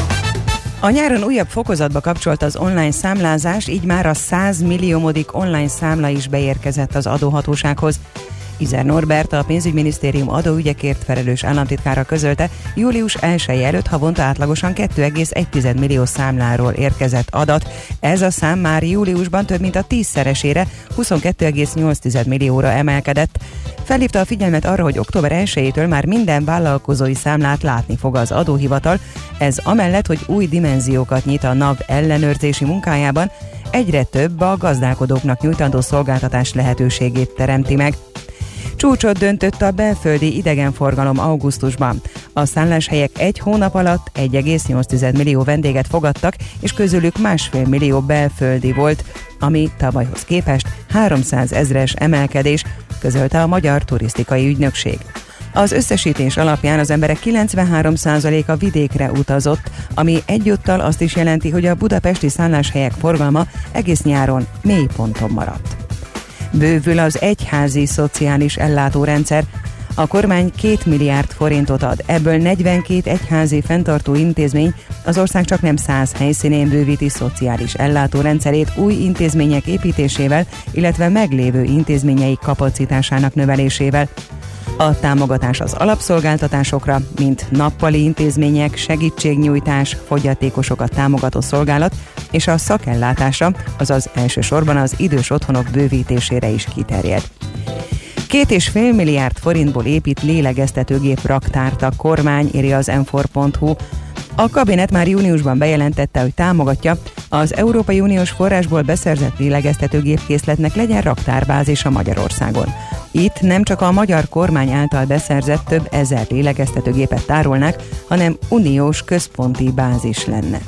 A nyáron újabb fokozatba kapcsolt az online számlázás, így már a száz milliómodik online számla is beérkezett az adóhatósághoz. Izer Norbert, a pénzügyminisztérium adóügyekért felelős államtitkára közölte, július elseje előtt havonta átlagosan két egész egy millió számláról érkezett adat. Ez a szám már júliusban több mint a tízszeresére, huszonkettő egész nyolc millióra emelkedett. Felhívta a figyelmet arra, hogy október elsejétől már minden vállalkozói számlát látni fog az adóhivatal. Ez amellett, hogy új dimenziókat nyit a NAV ellenőrzési munkájában, egyre több a gazdálkodóknak nyújtandó szolgáltatás lehetőségét teremti meg. Csúcsot döntött a belföldi idegenforgalom augusztusban. A szálláshelyek egy hónap alatt egy egész nyolc millió vendéget fogadtak, és közülük másfél millió belföldi volt, ami tavalyhoz képest háromszázezres emelkedés, közölte a Magyar Turisztikai Ügynökség. Az összesítés alapján az emberek kilencvenhárom százaléka vidékre utazott, ami egyúttal azt is jelenti, hogy a budapesti szálláshelyek forgalma egész nyáron mélyponton maradt. Bővül az egyházi szociális ellátórendszer. A kormány két milliárd forintot ad, ebből negyvenkét egyházi fenntartó intézmény az ország csaknem száz helyszínén bővíti szociális ellátórendszerét új intézmények építésével, illetve meglévő intézményei kapacitásának növelésével. A támogatás az alapszolgáltatásokra, mint nappali intézmények, segítségnyújtás, fogyatékosokat támogató szolgálat és a szakellátásra, azaz elsősorban az idős otthonok bővítésére is kiterjed. Két és fél milliárd forintból épít lélegeztetőgép raktárt a kormány, írja az em négy pont hu. A kabinet már júniusban bejelentette, hogy támogatja, az Európai Uniós forrásból beszerzett lélegeztetőgépkészletnek legyen raktárbázisa Magyarországon. Itt nem csak a magyar kormány által beszerzett több ezer lélegeztetőgépet tárolnák, hanem uniós központi bázis lenne.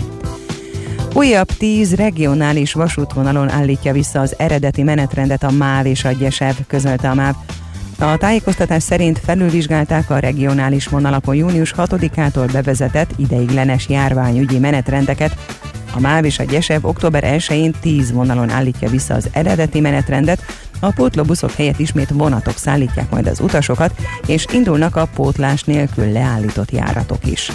Újabb tíz regionális vasútvonalon állítja vissza az eredeti menetrendet a MÁV és a GYESEV, közölte a MÁV. A tájékoztatás szerint felülvizsgálták a regionális vonalakon június hatodikától bevezetett ideiglenes járványügyi menetrendeket. A MÁV és a GYESEV október elsején tíz vonalon állítja vissza az eredeti menetrendet, a pótlóbuszok helyett ismét vonatok szállítják majd az utasokat, és indulnak a pótlás nélkül leállított járatok is.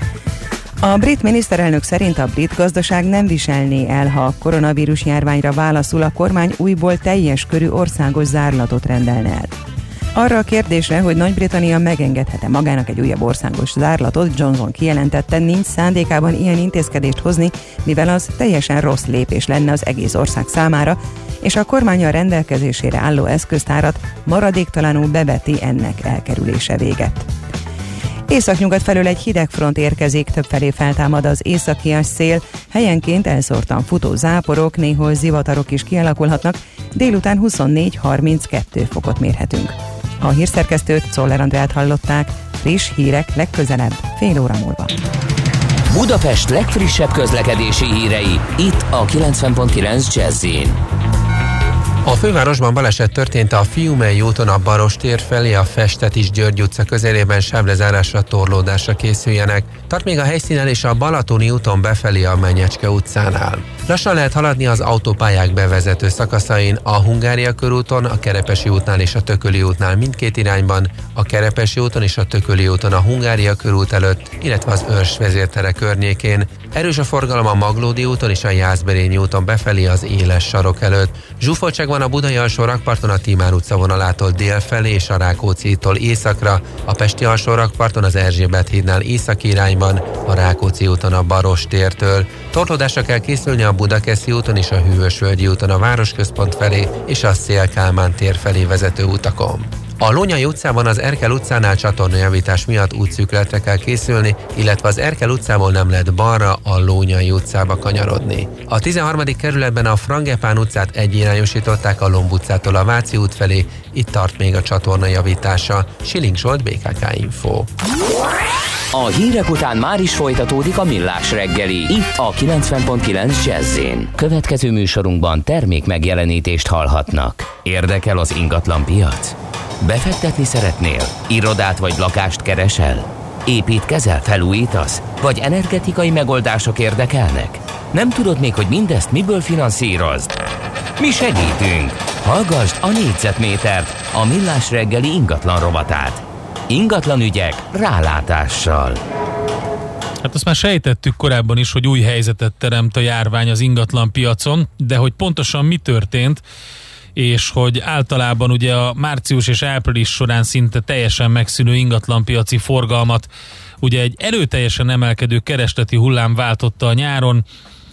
A brit miniszterelnök szerint a brit gazdaság nem viselné el, ha a koronavírus járványra válaszul a kormány újból teljes körű országos zárlatot rendelne el. Arra a kérdésre, hogy Nagy-Britannia megengedhet-e magának egy újabb országos zárlatot, Johnson kijelentette, nincs szándékában ilyen intézkedést hozni, mivel az teljesen rossz lépés lenne az egész ország számára, és a kormánnyal rendelkezésére álló eszköztárat maradéktalanul beveti ennek elkerülése véget. Északnyugat felől egy hideg front érkezik, többfelé feltámad az északias szél, helyenként elszórtan futó záporok, néhol zivatarok is kialakulhatnak, délután huszonnégy harminckettő fokot mérhetünk. A hírszerkesztőt, Czoller Andrát hallották, friss hírek legközelebb, fél óra múlva. Budapest legfrissebb közlekedési hírei, itt a kilencven pont kilenc Jazzyn. A fővárosban baleset történt a Fiumei úton a Barostér felé, a Festetis György utca közelében, sávlezárásra, torlódásra készüljenek. Tart még a helyszínen és a Balatoni úton befelé a Menyecske utcánál. Lassan lehet haladni az autópályák bevezető szakaszain, a Hungária körúton, a Kerepesi útnál és a Tököli útnál mindkét irányban, a Kerepesi úton és a Tököli úton a Hungária körút előtt, illetve az Őrs vezértere környékén. Erős a forgalom a Maglódi úton és a Jászberényi úton befelé az Éles sarok előtt. Zsúfoltság van a Budai alsó rakparton a Tímár utca vonalától dél felé és a Rákóczitól északra, a Pesti alsó rakparton az Erzsébet hídnál északi irányban, a Rákóczi úton a Barostértől. Torlódásra kell készülni a Budakeszi úton és a Hűvösvölgyi úton a városközpont felé és a Széll-Kálmán tér felé vezető utakon. A Lónyay utcában az Erkel utcánál csatornajavítás miatt útszűkületre kell készülni, illetve az Erkel utcából nem lehet balra a Lónyay utcába kanyarodni. A tizenharmadik kerületben a Frangepán utcát egyirányosították a Lomb utcától a Váci út felé, itt tart még a csatornajavítása. Siling Zsolt, bé ká ká Info. A hírek után már is folytatódik a Millás reggeli, itt a kilencven pont kilenc Jazz-én. Következő műsorunkban termék megjelenítést hallhatnak. Érdekel az ingatlan piac? Befektetni szeretnél? Irodát vagy lakást keresel? Építkezel, felújítasz? Vagy energetikai megoldások érdekelnek? Nem tudod még, hogy mindezt miből finanszírozd? Mi segítünk! Hallgasd a négyzetmétert, a Millás reggeli ingatlan rovatát. Ingatlan ügyek rálátással. Hát azt már sejtettük korábban is, hogy új helyzetet teremt a járvány az ingatlan piacon, de hogy pontosan mi történt, és hogy általában ugye a március és április során szinte teljesen megszűnő ingatlanpiaci forgalmat ugye egy erőteljesen emelkedő keresleti hullám váltotta a nyáron,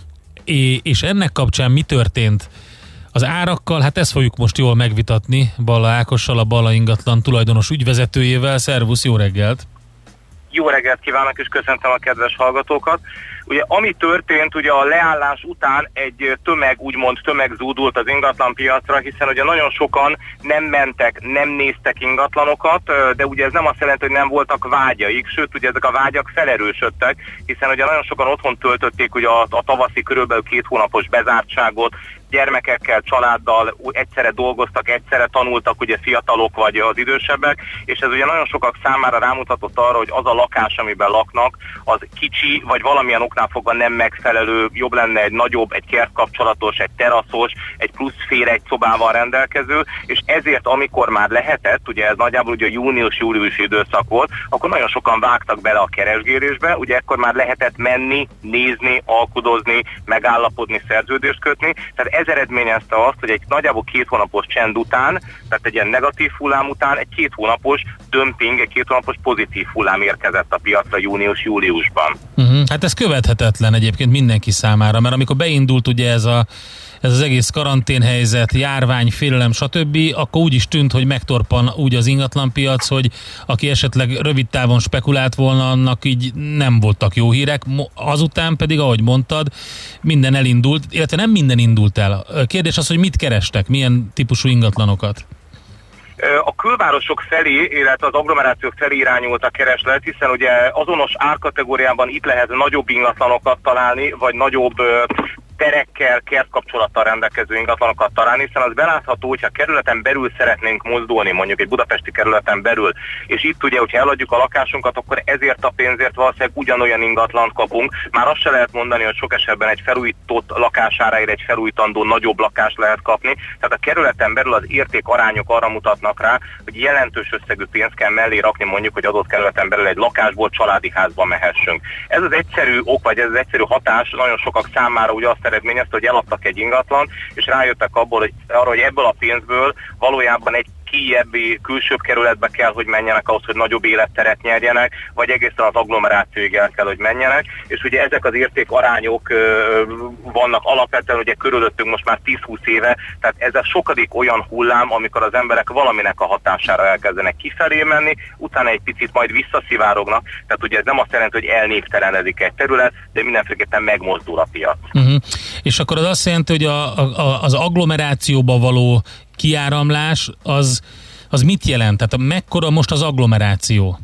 és ennek kapcsán mi történt az árakkal? Hát ezt fogjuk most jól megvitatni Balla Ákossal, a Balla ingatlan tulajdonos ügyvezetőjével. Szervusz, jó reggelt! Jó reggelt kívánok, és köszöntöm a kedves hallgatókat! Ugye ami történt, ugye a leállás után egy tömeg, úgymond tömeg zúdult az ingatlanpiacra, hiszen ugye nagyon sokan nem mentek, nem néztek ingatlanokat, de ugye ez nem azt jelenti, hogy nem voltak vágyaik, sőt ugye ezek a vágyak felerősödtek, hiszen ugye nagyon sokan otthon töltötték ugye a, a tavaszi körülbelül két hónapos bezártságot, gyermekekkel, családdal egyszerre dolgoztak, egyszerre tanultak ugye fiatalok vagy az idősebbek, és ez ugye nagyon sokak számára rámutatott arra, hogy az a lakás, amiben laknak, az kicsi, vagy valamilyen oknál fogva nem megfelelő, jobb lenne egy nagyobb, egy kertkapcsolatos, egy teraszos, egy plusz fél egy szobával rendelkező, és ezért amikor már lehetett, ugye ez nagyjából ugye a június-júliusi időszak volt, akkor nagyon sokan vágtak bele a keresgélésbe, ugye ekkor már lehetett menni, nézni, alkudozni, megállapodni, szerződést kötni, tehát ez eredményezte azt, hogy egy nagyjából két hónapos csend után, tehát egy ilyen negatív hullám után egy két hónapos dömping, egy két hónapos pozitív hullám érkezett a piacra június-júliusban. Uh-huh. Hát ez követhetetlen egyébként mindenki számára, mert amikor beindult ugye ez a ez az egész karanténhelyzet, járvány, félelem, stb., akkor úgy is tűnt, hogy megtorpan úgy az ingatlanpiac, hogy aki esetleg rövid távon spekulált volna, annak így nem voltak jó hírek. Azután pedig, ahogy mondtad, minden elindult, illetve nem minden indult el. Kérdés az, hogy mit kerestek, milyen típusú ingatlanokat? A külvárosok felé, illetve az agglomerációk felé irányult a kereslet, hiszen ugye azonos árkategóriában itt lehet nagyobb ingatlanokat találni, vagy nagyobb terekkel, kertkapcsolattal rendelkező ingatlanokat találni, hiszen az belátható, hogyha kerületen belül szeretnénk mozdulni, mondjuk egy budapesti kerületen belül, és itt ugye, hogyha eladjuk a lakásunkat, akkor ezért a pénzért valószínűleg ugyanolyan ingatlant kapunk. Már azt se lehet mondani, hogy sok esetben egy felújított lakásáráért egy felújítandó nagyobb lakást lehet kapni. Tehát a kerületen belül az értékarányok arra mutatnak rá, hogy jelentős összegű pénzt kell mellé rakni, mondjuk, hogy adott kerületen belül egy lakásból családi házba mehessünk. Ez az egyszerű ok, vagy ez az egyszerű hatás nagyon sokak számára ugye azt eredményezte, hogy eladtak egy ingatlan, és rájöttek abból, hogy arra, hogy ebből a pénzből valójában egy kijebbi, külsőbb kerületbe kell, hogy menjenek ahhoz, hogy nagyobb életteret nyerjenek, vagy egészen az agglomerációig el kell, hogy menjenek, és ugye ezek az értékarányok ö, vannak alapvetően, ugye körülöttünk most már tíz-húsz éve, tehát ez a sokadik olyan hullám, amikor az emberek valaminek a hatására elkezdenek kifelé menni, utána egy picit majd visszaszivárognak, tehát ugye ez nem azt jelenti, hogy elnéptelenedik egy terület, de mindenféleképpen megmozdul a piac. Uh-huh. És akkor az azt jelenti, hogy a, a, az agglomerációba való kiáramlás, az, az mit jelent? Tehát mekkora most az agglomeráció?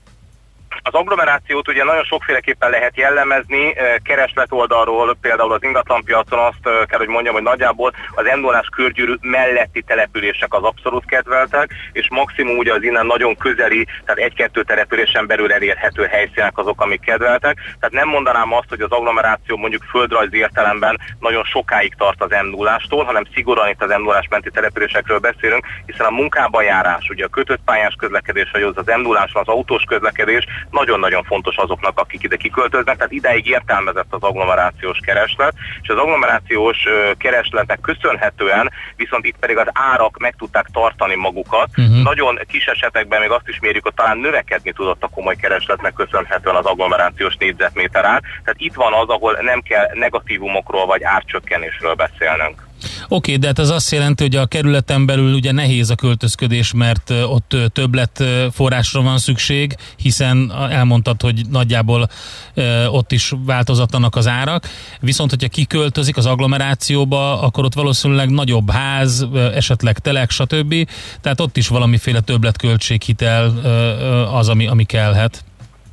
Az agglomerációt ugye nagyon sokféleképpen lehet jellemezni, kereslet oldalról például az ingatlanpiacon azt kell, hogy mondjam, hogy nagyjából az em nullás körgyűrű melletti települések az abszolút kedveltek, és maximum ugye az innen nagyon közeli, tehát egy-kettő településen belül elérhető helyszínek azok, amik kedveltek. Tehát nem mondanám azt, hogy az agglomeráció mondjuk földrajzi értelemben nagyon sokáig tart az em nullástól, hanem szigorúan itt az em nullás menti településekről beszélünk, hiszen a munkába járás, ugye a kötött pályás közlekedés, vagy az em nulláson az autós közlekedés nagyon-nagyon fontos azoknak, akik ide kiköltöznek, tehát idáig értelmezett az agglomerációs kereslet, és az agglomerációs keresletnek köszönhetően viszont itt pedig az árak meg tudták tartani magukat. Uh-huh. Nagyon kis esetekben még azt is mérjük, hogy talán növekedni tudott a komoly keresletnek köszönhetően az agglomerációs négyzetméter ár. Tehát itt van az, ahol nem kell negatívumokról vagy árcsökkenésről beszélnünk. Oké, okay, de hát ez azt jelenti, hogy a kerületen belül ugye nehéz a költözködés, mert ott többlet forrásra van szükség, hiszen elmondtad, hogy nagyjából ott is változatlanak az árak, viszont hogyha kiköltözik az agglomerációba, akkor ott valószínűleg nagyobb ház, esetleg telek, stb. Tehát ott is valamiféle többletköltséghitel az, ami, ami kellhet.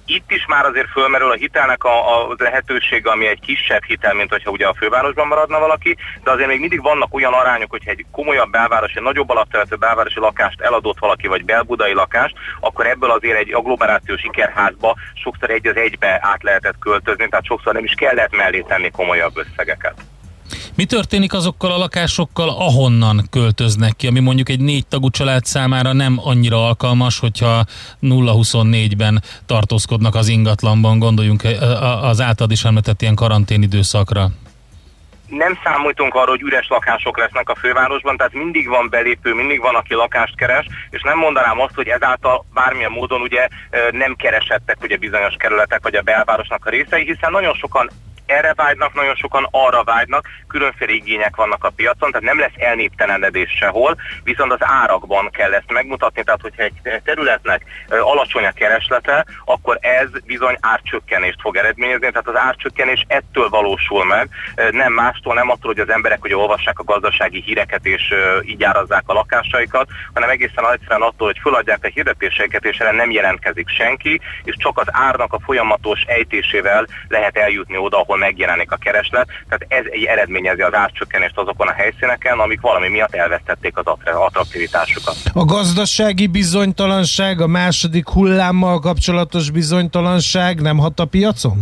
Itt is már azért fölmerül a hitelnek a, a lehetősége, ami egy kisebb hitel, mint hogyha ugye a fővárosban maradna valaki, de azért még mindig vannak olyan arányok, hogyha egy komolyabb belvárosi, nagyobb alapterületű belvárosi lakást eladott valaki, vagy belbudai lakást, akkor ebből azért egy agglomerációs ikerházba sokszor egy az egybe át lehetett költözni, tehát sokszor nem is kellett mellé tenni komolyabb összegeket. Mi történik azokkal a lakásokkal, ahonnan költöznek ki, ami mondjuk egy négy tagú család számára nem annyira alkalmas, hogyha nulla huszonnégyben tartózkodnak az ingatlanban, gondoljunk az általad is említett ilyen karanténidőszakra? Nem számítunk arra, hogy üres lakások lesznek a fővárosban, tehát mindig van belépő, mindig van, aki lakást keres, és nem mondanám azt, hogy ezáltal bármilyen módon ugye nem keresettek ugye bizonyos kerületek vagy a belvárosnak a részei, hiszen nagyon sokan erre vágynak, nagyon sokan arra vágynak, különféle igények vannak a piacon, tehát nem lesz elnéptelenedés sehol, viszont az árakban kell ezt megmutatni, tehát hogyha egy területnek alacsony a kereslete, akkor ez bizony árcsökkenést fog eredményezni, tehát az árcsökkenés ettől valósul meg, nem mástól, nem attól, hogy az emberek ugye olvassák a gazdasági híreket és így árazzák a lakásaikat, hanem egészen egyszerűen attól, hogy föladják a hirdetéseiket, és erre nem jelentkezik senki, és csak az árnak a folyamatos ejtésével lehet eljutni oda, ahol megjelenik a kereslet, tehát ez egy eredményezi az árcsökkenést azokon a helyszíneken, amik valami miatt elvesztették az attraktivitásukat. A gazdasági bizonytalanság, a második hullámmal kapcsolatos bizonytalanság nem hat a piacon?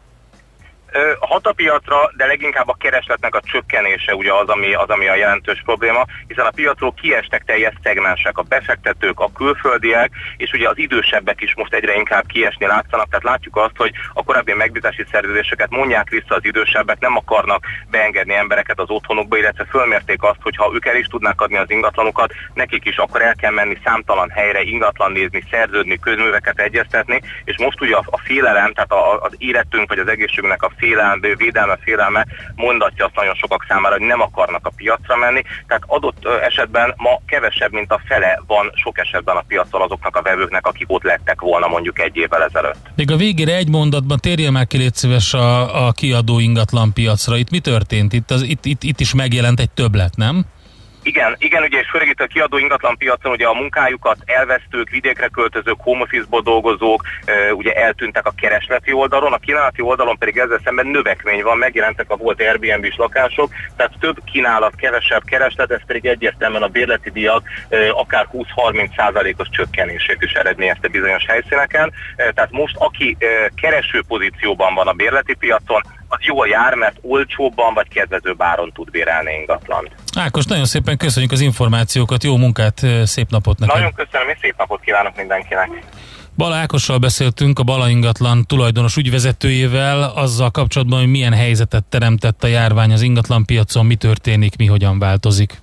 Hat a piacra, de leginkább a keresletnek a csökkenése ugye az, ami, az, ami a jelentős probléma, hiszen a piacról kiestek teljes szegmensek, a befektetők, a külföldiek, és ugye az idősebbek is most egyre inkább kiesni látszanak, tehát látjuk azt, hogy a korábbi megbízási szerződéseket mondják vissza az idősebbek, nem akarnak beengedni embereket az otthonukba, illetve fölmérték azt, hogy ha ők el is tudnák adni az ingatlanukat, nekik is akkor el kell menni számtalan helyre, ingatlan nézni, szerződni, közműveket egyeztetni, és most ugye a, a félelem, tehát a, az életünk vagy az egészségünknek a félelme, védelme, félelme mondatja azt nagyon sokak számára, hogy nem akarnak a piacra menni, tehát adott esetben ma kevesebb, mint a fele van sok esetben a piacon azoknak a vevőknek, akik ott lettek volna mondjuk egy évvel ezelőtt. Még a végére egy mondatban térjél már ki, légy szíves a, a kiadó ingatlan piacra. Itt mi történt? Itt, az, itt, itt, itt is megjelent egy többlet, nem? Igen, igen, ugye és főleg itt a kiadó ingatlan piacon ugye a munkájukat elvesztők, vidékre költözők, home office-ból dolgozók ugye eltűntek a keresleti oldalon, a kínálati oldalon pedig ezzel szemben növekmény van, megjelentek a volt Airbnb-s lakások, tehát több kínálat, kevesebb kereslet, ez pedig egyértelműen a bérleti díjak akár húsz-harminc százalékos csökkenését is eredményezte bizonyos helyszíneken, tehát most aki kereső pozícióban van a bérleti piacon, az jól jár, mert olcsóbban vagy kedvezőbb áron tud bérelni ingatlant. Ákos, nagyon szépen köszönjük az információkat, jó munkát, szép napot neked. Nagyon köszönöm, és szép napot kívánok mindenkinek. Bala Ákossal beszéltünk, a Bala ingatlan tulajdonos ügyvezetőjével, azzal kapcsolatban, hogy milyen helyzetet teremtett a járvány az ingatlanpiacon, mi történik, mi hogyan változik.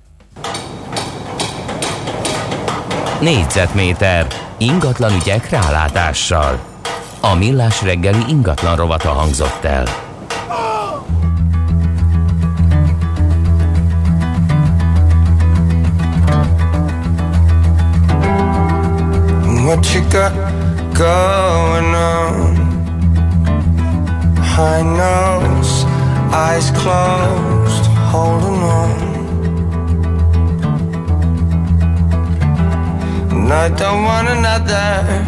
Négyzetméter ingatlan ügyek rálátással. A Millás reggeli ingatlan rovata hangzott el. What you got going on? High nose, eyes closed, holding on. And I don't want another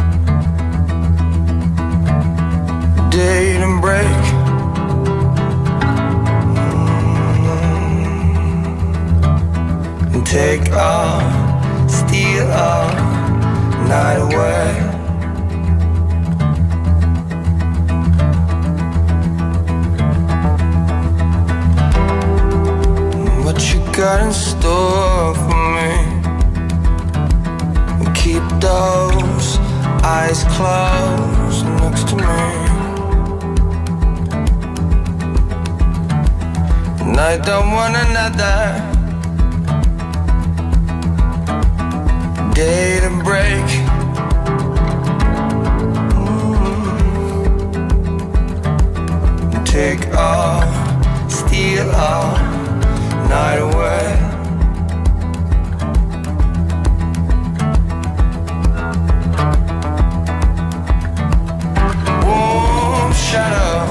date and break. Mm-hmm. And take all, steal all night away. What you got in store for me? Keep those eyes closed next to me. And I don't want another day to break. Mm-hmm. Take all, steal all night away. Warm shadow.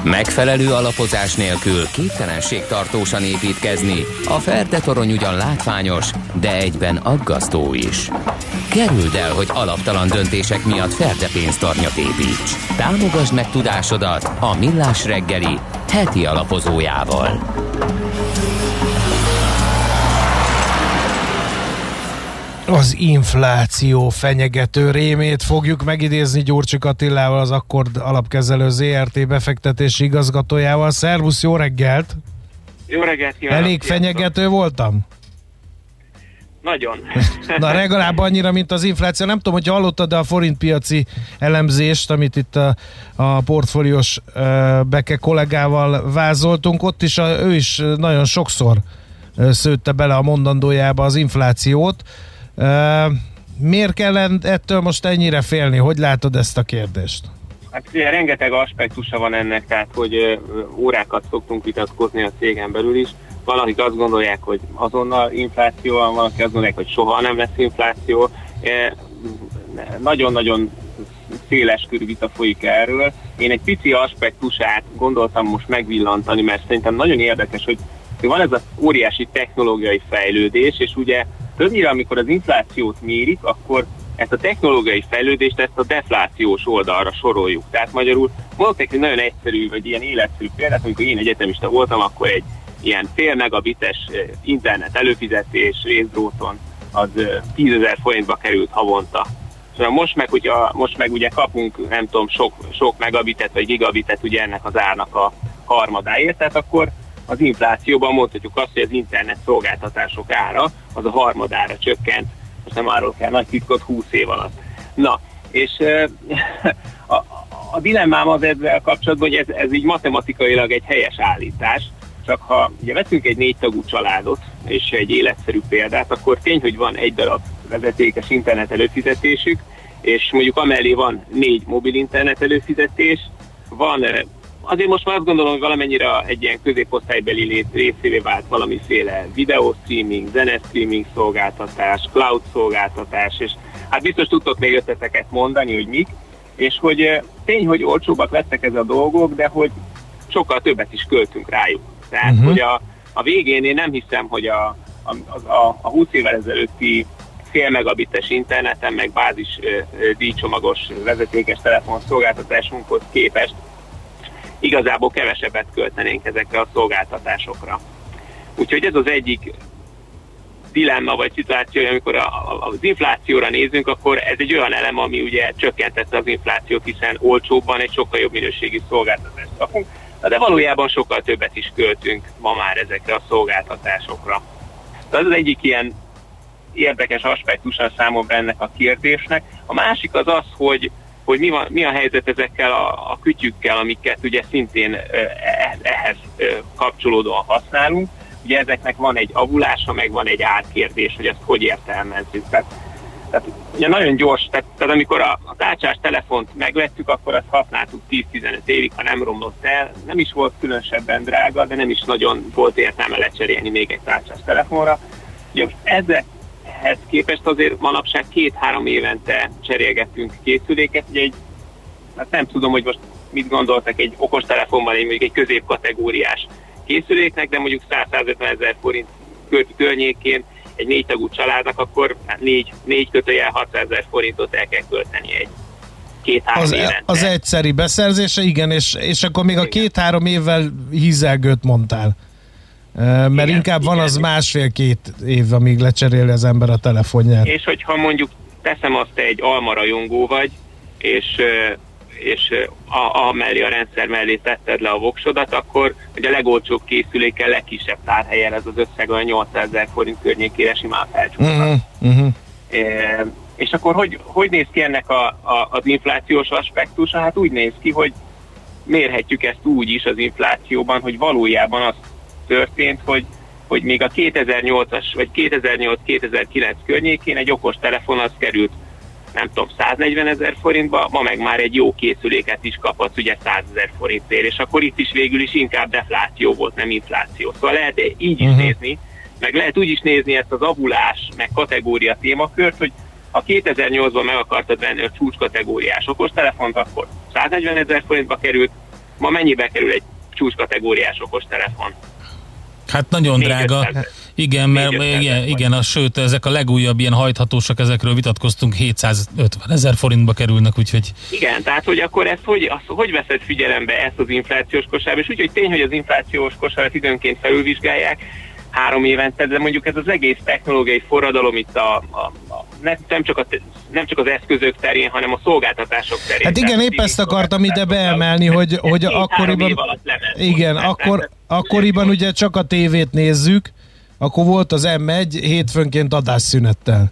Megfelelő alapozás nélkül képtelenség tartósan építkezni. A Ferde torony ugyan látványos, de egyben aggasztó is. Kerüld el, hogy alaptalan döntések miatt Ferde pénztarnyat építs. Támogasd meg tudásodat a Millás reggeli heti alapozójával. Az infláció fenyegető rémét fogjuk megidézni Gyurcsik Attilával, az Akkord Alapkezelő zé er té befektetési igazgatójával. Szervusz, jó reggelt! Jó reggelt kívánok! Elég fenyegető voltam? Nagyon. Na, legalább annyira, mint az infláció. Nem tudom, hogy hallottad, de a forintpiaci elemzést, amit itt a, a portfóliós uh, Beke kollégával vázoltunk, ott is a, ő is nagyon sokszor uh, szőtte bele a mondandójába az inflációt. Uh, miért kell ettől most ennyire félni? Hogy látod ezt a kérdést? Hát ugye rengeteg aspektusa van ennek, tehát hogy uh, órákat szoktunk vitatkozni a cégen belül is. Valakik azt gondolják, hogy azonnal infláció van, valakik azt gondolják, hogy soha nem lesz infláció. Nagyon-nagyon széles körű vita folyik erről. Én egy pici aspektusát gondoltam most megvillantani, mert szerintem nagyon érdekes, hogy van ez az óriási technológiai fejlődés, és ugye többnyire, amikor az inflációt mérik, akkor ezt a technológiai fejlődést, ezt a deflációs oldalra soroljuk. Tehát magyarul mondok egy nagyon egyszerű, vagy ilyen életszerű példát, amikor én egyetemista voltam, akkor egy ilyen fél megabites internet előfizetés részdróton az tízezer forintba került havonta. Szóval most meg, ugye, most meg ugye kapunk, nem tudom, sok, sok megabitet vagy gigabitet ugye ennek az árnak a harmadáért, tehát akkor az inflációban mondhatjuk azt, hogy az internet szolgáltatások ára az a harmadára csökkent, most nem arról kell nagy titkot, húsz év alatt. Na, és a, a dilemmám az ezzel kapcsolatban, hogy ez, ez így matematikailag egy helyes állítás, csak ha ugye veszünk egy négy tagú családot, és egy életszerű példát, akkor tény, hogy van egy darab vezetékes internet előfizetésük, és mondjuk amellé van négy mobil internet előfizetés, van, azért most már azt gondolom, hogy valamennyire egy ilyen középosztálybeli részévé vált valamiféle videóstreaming, zenestreaming szolgáltatás, cloud szolgáltatás, és hát biztos tudtok még ötleteket mondani, hogy mik, és hogy tény, hogy olcsóbbak lettek ez a dolgok, de hogy sokkal többet is költünk rájuk. Tehát, uh-huh. hogy a, a végén én nem hiszem, hogy a, a, a, a húsz évvel ezelőtti fél megabites interneten, meg bázis ö, ö, díjcsomagos vezetékes telefon szolgáltatásunkhoz képest igazából kevesebbet költenénk ezekre a szolgáltatásokra. Úgyhogy ez az egyik dilemma vagy szituáció, amikor a, a, az inflációra nézünk, akkor ez egy olyan elem, ami ugye csökkentette az inflációt, hiszen olcsóbban egy sokkal jobb minőségű szolgáltatást kapunk, de valójában sokkal többet is költünk ma már ezekre a szolgáltatásokra. Tehát ez az egyik ilyen érdekes aspektusa számomra ennek a kérdésnek. A másik az az, hogy, hogy mi, van, mi a helyzet ezekkel a, a kütyükkel, amiket ugye szintén ehhez kapcsolódóan használunk. Ugye ezeknek van egy avulása, meg van egy árkérdés, hogy ezt hogy értelmezzük. Tehát, tehát ugye nagyon gyors, tehát, tehát amikor a, a tárcsás telefont megvettük, akkor azt használtuk tíz-tizenöt évig, ha nem romlott el. Nem is volt különösebben drága, de nem is nagyon volt értelme lecserélni még egy tárcsás telefonra. Ugye most ezekhez képest azért manapság két-három évente cserélgettünk készüléket. Ugye egy, hát nem tudom, hogy most mit gondoltak egy okostelefonban, egy, mondjuk egy középkategóriás készüléknek, de mondjuk száz-százötven ezer forint környékén egy négy tagú családnak, akkor négy, négy kötőjel hatszázezer forintot el kell költeni egy két-három az, évente. Az egyszeri beszerzése, igen, és, és akkor még igen. A két-három évvel hízelgőt mondtál. Mert igen, inkább igen. Van az másfél-két év, amíg lecseréli az ember a telefonját. És hogyha mondjuk teszem azt, te egy almarajongó vagy, és és a, a mellé a rendszer mellé tetted le a voksodat, akkor ugye a legolcsóbb készülékkel legkisebb tárhelyen ez az összeg olyan nyolcszázezer forint környékére simán felcsúszhat. Uh-huh, uh-huh. E, és akkor hogy, hogy néz ki ennek a, a, az inflációs aspektusa? Hát úgy néz ki, hogy mérhetjük ezt úgy is az inflációban, hogy valójában az történt, hogy, hogy még a kétezer-nyolcas vagy kétezer-nyolc-kétezer-kilenc környékén egy okos telefon az került nem tudom, száznegyvenezer forintba, ma meg már egy jó készüléket is kaphatsz ugye százezer forintért, és akkor itt is végül is inkább defláció volt, nem infláció. Szóval lehet így is uh-huh. nézni, meg lehet úgy is nézni ezt az avulás, meg kategória témakört, hogy ha kétezer-nyolcban meg akartad venni a csúcs kategóriás okostelefont, akkor száznegyvenezer forintba került, ma mennyibe kerül egy csúcskategóriás okostelefon? Hát nagyon drága. Igen, mert igen, igen az, sőt, ezek a legújabb ilyen hajthatósak, ezekről vitatkoztunk, hétszázötven ezer forintba kerülnek, úgyhogy... Igen, tehát hogy akkor ezt hogy, azt, hogy veszed figyelembe ezt az inflációs kosárba, és úgyhogy tény, hogy az inflációs kosárat időnként felülvizsgálják három évente, de mondjuk ez az egész technológiai forradalom itt a, a, a nem, csak a, nem csak az eszközök terén, hanem a szolgáltatások terén. Hát igen, épp ezt akartam ide beemelni, hogy, hogy akkoriban... Igen, akkor, akkoriban ugye csak a tévét nézzük, akkor volt az em egy hétfőnként adásszünettel.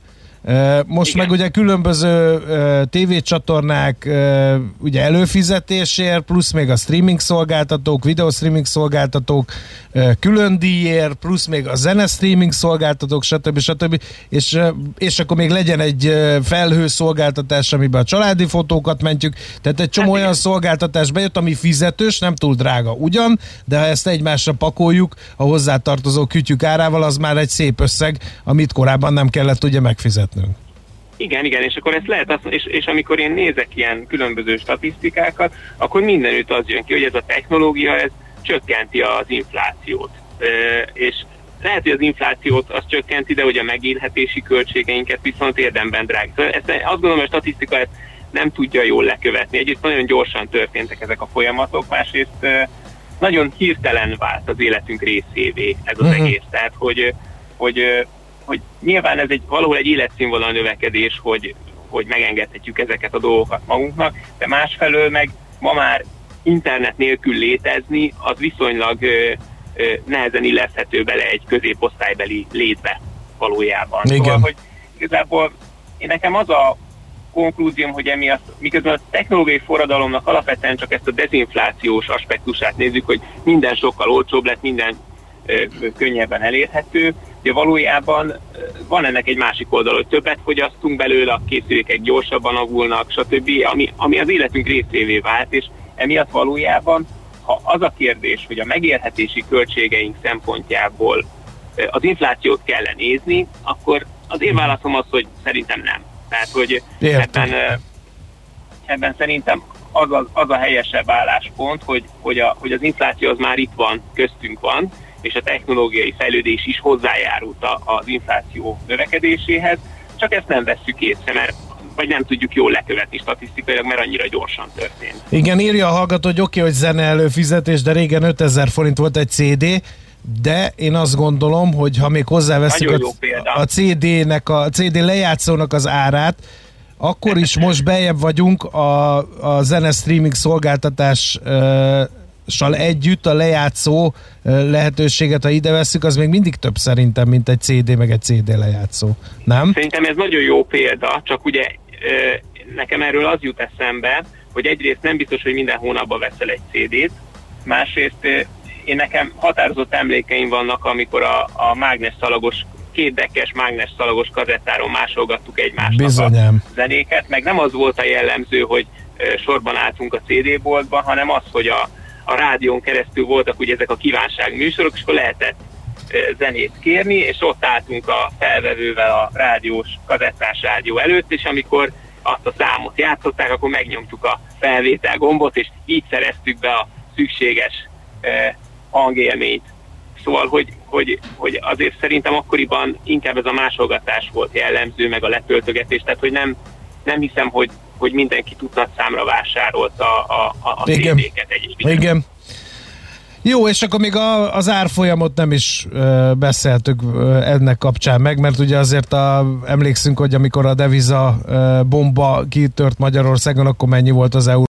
Most igen. Meg ugye különböző tévécsatornák ugye előfizetésért, plusz még a streaming szolgáltatók, videostreaming szolgáltatók külön díjért, plusz még a zene streaming szolgáltatók, stb. stb. És, és akkor még legyen egy felhő szolgáltatás, amiben a családi fotókat mentjük. Tehát egy csomó hát olyan szolgáltatás bejött, ami fizetős, nem túl drága ugyan, de ha ezt egymásra pakoljuk a hozzátartozó kütyük árával, az már egy szép összeg, amit korábban nem kellett ugye megfizetni. Igen, igen, és akkor ezt lehet azt, és, és amikor én nézek ilyen különböző statisztikákat, akkor mindenütt az jön ki, hogy ez a technológia, ez csökkenti az inflációt. E, és lehet, hogy az inflációt az csökkenti, de hogy a megélhetési költségeinket viszont érdemben drág. Ezt, azt gondolom, hogy a statisztika ezt nem tudja jól lekövetni. Egyrészt nagyon gyorsan történtek ezek a folyamatok, másrészt e, nagyon hirtelen vált az életünk részévé ez az uh-huh. egész. Tehát, hogy, hogy hogy nyilván ez egy, valahol egy életszínvonal növekedés, hogy, hogy megengedhetjük ezeket a dolgokat magunknak, de másfelől meg ma már internet nélkül létezni, az viszonylag ö, ö, nehezen illeszthető bele egy középosztálybeli létbe valójában. Igen. Szóval, hogy igazából én nekem az a konklúzióm, hogy emiatt, miközben a technológiai forradalomnak alapvetően csak ezt a dezinflációs aspektusát nézzük, hogy minden sokkal olcsóbb lett, minden ö, könnyebben elérhető, de valójában van ennek egy másik oldal, hogy többet fogyasztunk belőle, a készülékek gyorsabban avulnak, stb., ami, ami az életünk részévé vált, és emiatt valójában, ha az a kérdés, hogy a megélhetési költségeink szempontjából az inflációt kell nézni, akkor az én válaszom az, hogy szerintem nem. Tehát, hogy ebben, ebben szerintem az a, az a helyesebb álláspont, hogy, hogy, a, hogy az infláció az már itt van, köztünk van, és a technológiai fejlődés is hozzájárult az infláció növekedéséhez, csak ezt nem vesszük észre, mert vagy nem tudjuk jól lekövetni statisztikailag, mert annyira gyorsan történt. Igen, írja a hallgató, hogy oké, okay, hogy zene előfizetés, de régen ötezer forint volt egy cé dé, de én azt gondolom, hogy ha még hozzáveszünk a, a cé dé-nek, a cé dé lejátszónak az árát, akkor is most bejebb vagyunk a, a zene streaming szolgáltatás sal együtt a lejátszó lehetőséget, ha ide vesszük, az még mindig több szerintem, mint egy cé dé meg egy cé dé lejátszó. Nem? Szerintem ez nagyon jó példa, csak ugye nekem erről az jut eszembe, hogy egyrészt nem biztos, hogy minden hónapban veszel egy cé dét, másrészt én nekem határozott emlékeim vannak, amikor a, a mágnesszalagos, két dekkes mágnesszalagos kazettáron másolgattuk egymásnak Bizonyám. a zenéket, meg nem az volt a jellemző, hogy sorban álltunk a cé dé-boltban, hanem az, hogy a a rádión keresztül voltak ugye ezek a kívánságműsorok, és akkor lehetett e, zenét kérni, és ott álltunk a felvevővel a rádiós, kazettás rádió előtt, és amikor azt a számot játszották, akkor megnyomtuk a felvétel gombot, és így szereztük be a szükséges e, hangélményt. Szóval, hogy, hogy, hogy azért szerintem akkoriban inkább ez a másolgatás volt jellemző, meg a letöltögetés, tehát hogy nem, nem hiszem, hogy hogy mindenki tudnatszámra vásárolt a, a, a cé dé-ket egyébként. Igen. Jó, és akkor még a, az árfolyamot nem is ö, beszéltük ö, ennek kapcsán meg, mert ugye azért a, emlékszünk, hogy amikor a deviza ö, bomba kitört Magyarországon, akkor mennyi volt az euró